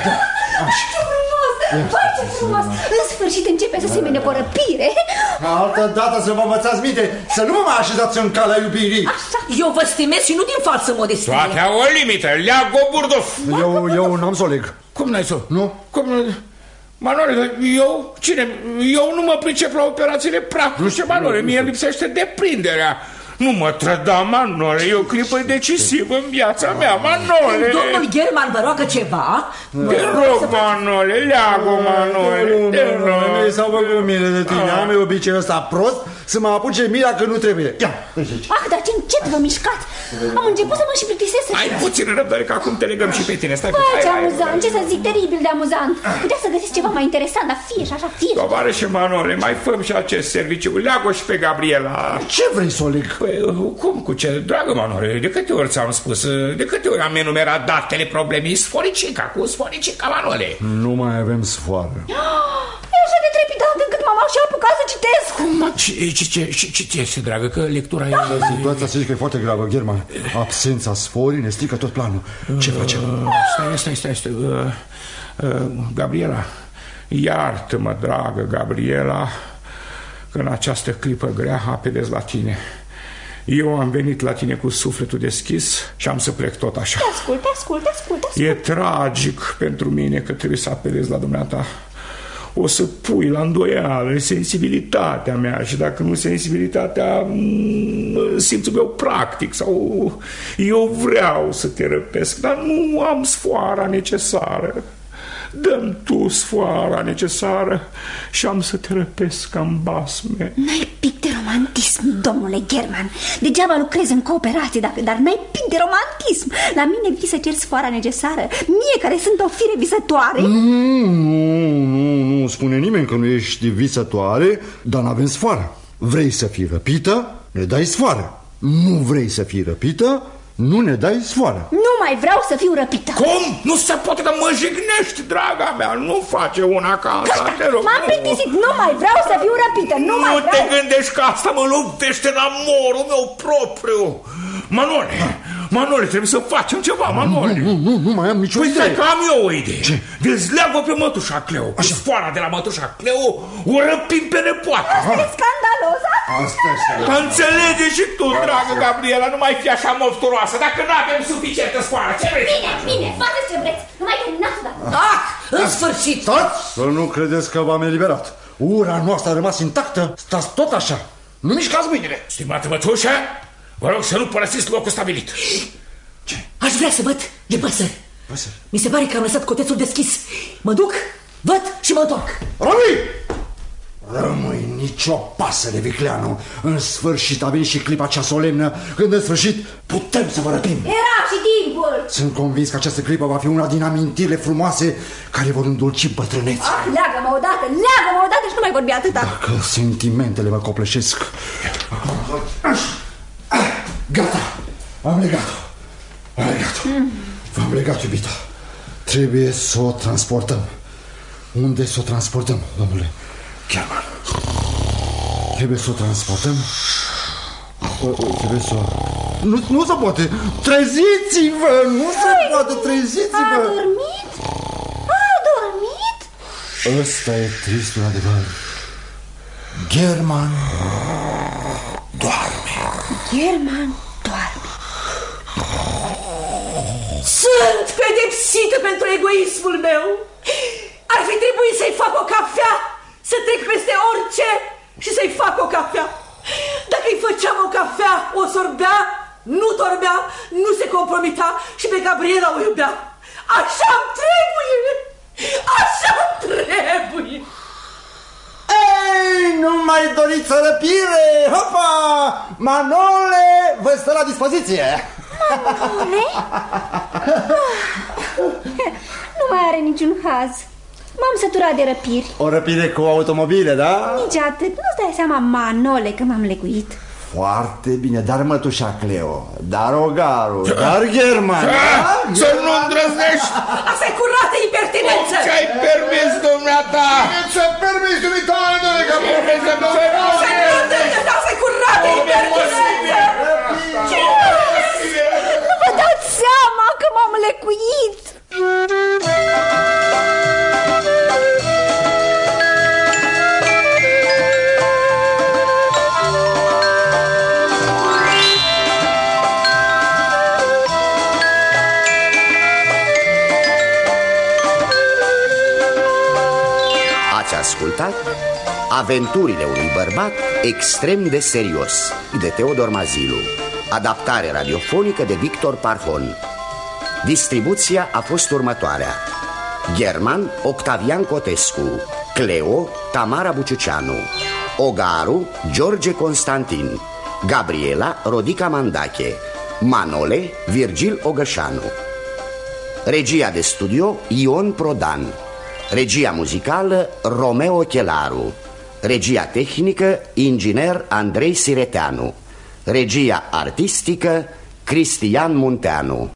Ce frumos! Vai, ce frumos! În sfârșit începe să semene cu o răpire. Altă dată să vă învățați minte, să nu vă mai așezați în calea iubirii. Eu vă stimez și nu din falsă modestie. Toate au o limită. Leago, Burduf. Eu n-am să o leg. Cum n-ai să? Nu? Cum nu? Manole, eu? Cine? Eu nu mă pricep la operațiile practice, Manole. Mie lipsește deprinderea. Nu mă trăda, Manole, e o clipă decisivă în viața mea, Manole. Domnul German vă roagă ceva? Te rog, Manole, leagă, Manole. Te rog. S-au făcut mine de tine, am eu obiceiul ăsta prost să mă apuce mila că nu trebuie. Ia, Ah, dar ce încet vă mișcați. Am început să mă și plictisesc. Ai puțin răbdare, că acum te legăm și pe tine. Stai puțin. Ce amuzant, ce să zic, teribil de amuzant. Putea să găsiți ceva mai interesant, dar fie și așa, fie. Tovarășe Manole, mai făm și acest serviciu. Leagă și pe Gabriela. Ce vrei să o leg? Cum, cu ce? Dragă Manole, de câte ori ți-am spus, de câte ori am enumerat datele problemei? Sforicica, cu Sforicica, Manole. Nu mai avem sfoară. E așa de trepidant încât m-am și apucat să citesc. Ce este, dragă, că lectura e... Situația să zic că e foarte gravă, German. Absența sforii ne strică tot planul. Ce facem? Stai. Gabriela, iartă-mă, dragă Gabriela, că în această clipă grea apelez la tine. Eu am venit la tine cu sufletul deschis și am să plec tot așa. Te ascult. E tragic pentru mine că trebuie să apelez la dumneata. O să pui la îndoială sensibilitatea mea și dacă nu sensibilitatea, simțul meu practic, sau eu vreau să te răpesc, dar nu am sfoara necesară. Dă-mi tu sfoara necesară și am să te răpesc ca în basme. N-ai pic de romantism, domnule German. Degeaba lucrezi în cooperație, dar n-ai pic de romantism. La mine vii să cer sfoara necesară, mie care sunt o fire visătoare. Nu spune nimeni că nu ești visătoare, dar n-avem sfoară. Vrei să fii răpită, ne dai sfoară. Nu vrei să fii răpită, nu ne dai sfoară. Nu mai vreau să fiu răpită. Cum? Nu se poate, că mă jignești, draga mea. Nu face una ca asta, te rog. M-am plictisit, nu mai vreau să fiu răpită. Nu mai vreau. te gândești că asta mă luptește la morul meu propriu. Manole, trebuie să facem ceva, Manole. Nu mai am nicio idee. Păi că am eu o idee. Ce? Dezleagă pe mătușa Cleo. Cu sfoara de la mătușa Cleo o răpim pe nepoată. Asta e scandalos. Asta e. Înțelege și tu, dragă Gabriela, nu mai fi așa mofturoasă. Dacă nu avem suficientă sfoară, ce vrei? Bine, faceți ce vreți. Nu mai terminați odată. În sfârșit. Stați! Să nu credeți că v-am eliberat. Ura noastră a rămas intactă. Stați tot așa. Nu mișcați mâinile. Stimată mătușă, vă rog să nu părăsiți locul stabilit. Ce? Aș vrea să văd de păsări. Mi se pare că am lăsat cotețul deschis. Mă duc, văd și mă întorc. Rămâi nicio pasăre, Vicleanu. În sfârșit a venit și clipa cea solemnă când în sfârșit putem să vă răpim. Era și timpul. Sunt convins că această clipă va fi una din amintirile frumoase care vor îndulci bătrânețea. Leagă-mă odată și nu mai vorbi atâta. Dacă sentimentele mă copleșesc. Gata, am legat-o. V-am legat, iubita. Trebuie să o transportăm. Unde să o transportăm, domnule German? Trebuie să o transportăm. Trebuie să o... Nu se poate. Treziți-vă. Nu se poate. Treziți-vă. A dormit? Ăsta e tristul adevăr. German doarme. Sunt pedepsită pentru egoismul meu. Ar fi trebuit să-i fac o cafea, să trec peste orice și să-i fac o cafea. Dacă îi făceam o cafea, o sorbea, nu dorbea, nu se compromita și pe Gabriela o iubea. Așa-mi trebuie! Așa-mi trebuie! Ei, nu mai doriți răpire! Hopa! Manole vă stă la dispoziție! Manole? Nu mai are niciun haz. M-am săturat de răpiri. O răpire cu automobile, da? Nici atât. Nu-ți dai seama, Manole, că m-am leguit. Foarte bine, dar mătușa Cleo, dar Ogaru, dar German, să nu îndrăznești! Asta e curată impertinență! Ce-ai permis, dumneata? Ce-ai permis, dumitare, doamne, că Asta e curată impertinență! Nu vă dați seama că m-am lecuit! Ați ascultat Aventurile unui bărbat extrem de serios de Teodor Mazilu. Adaptare radiofonică de Victor Parhon. Distribuția a fost următoarea: German, Octavian Cotescu; Cleo, Tamara Buciuceanu; Ogaru, George Constantin; Gabriela, Rodica Mandache; Manole, Virgil Ogășanu. Regia de studio, Ion Prodan. Regia muzicală, Romeo Chelaru. Regia tehnică, inginer Andrei Sireteanu. Regia artistică, Cristian Munteanu.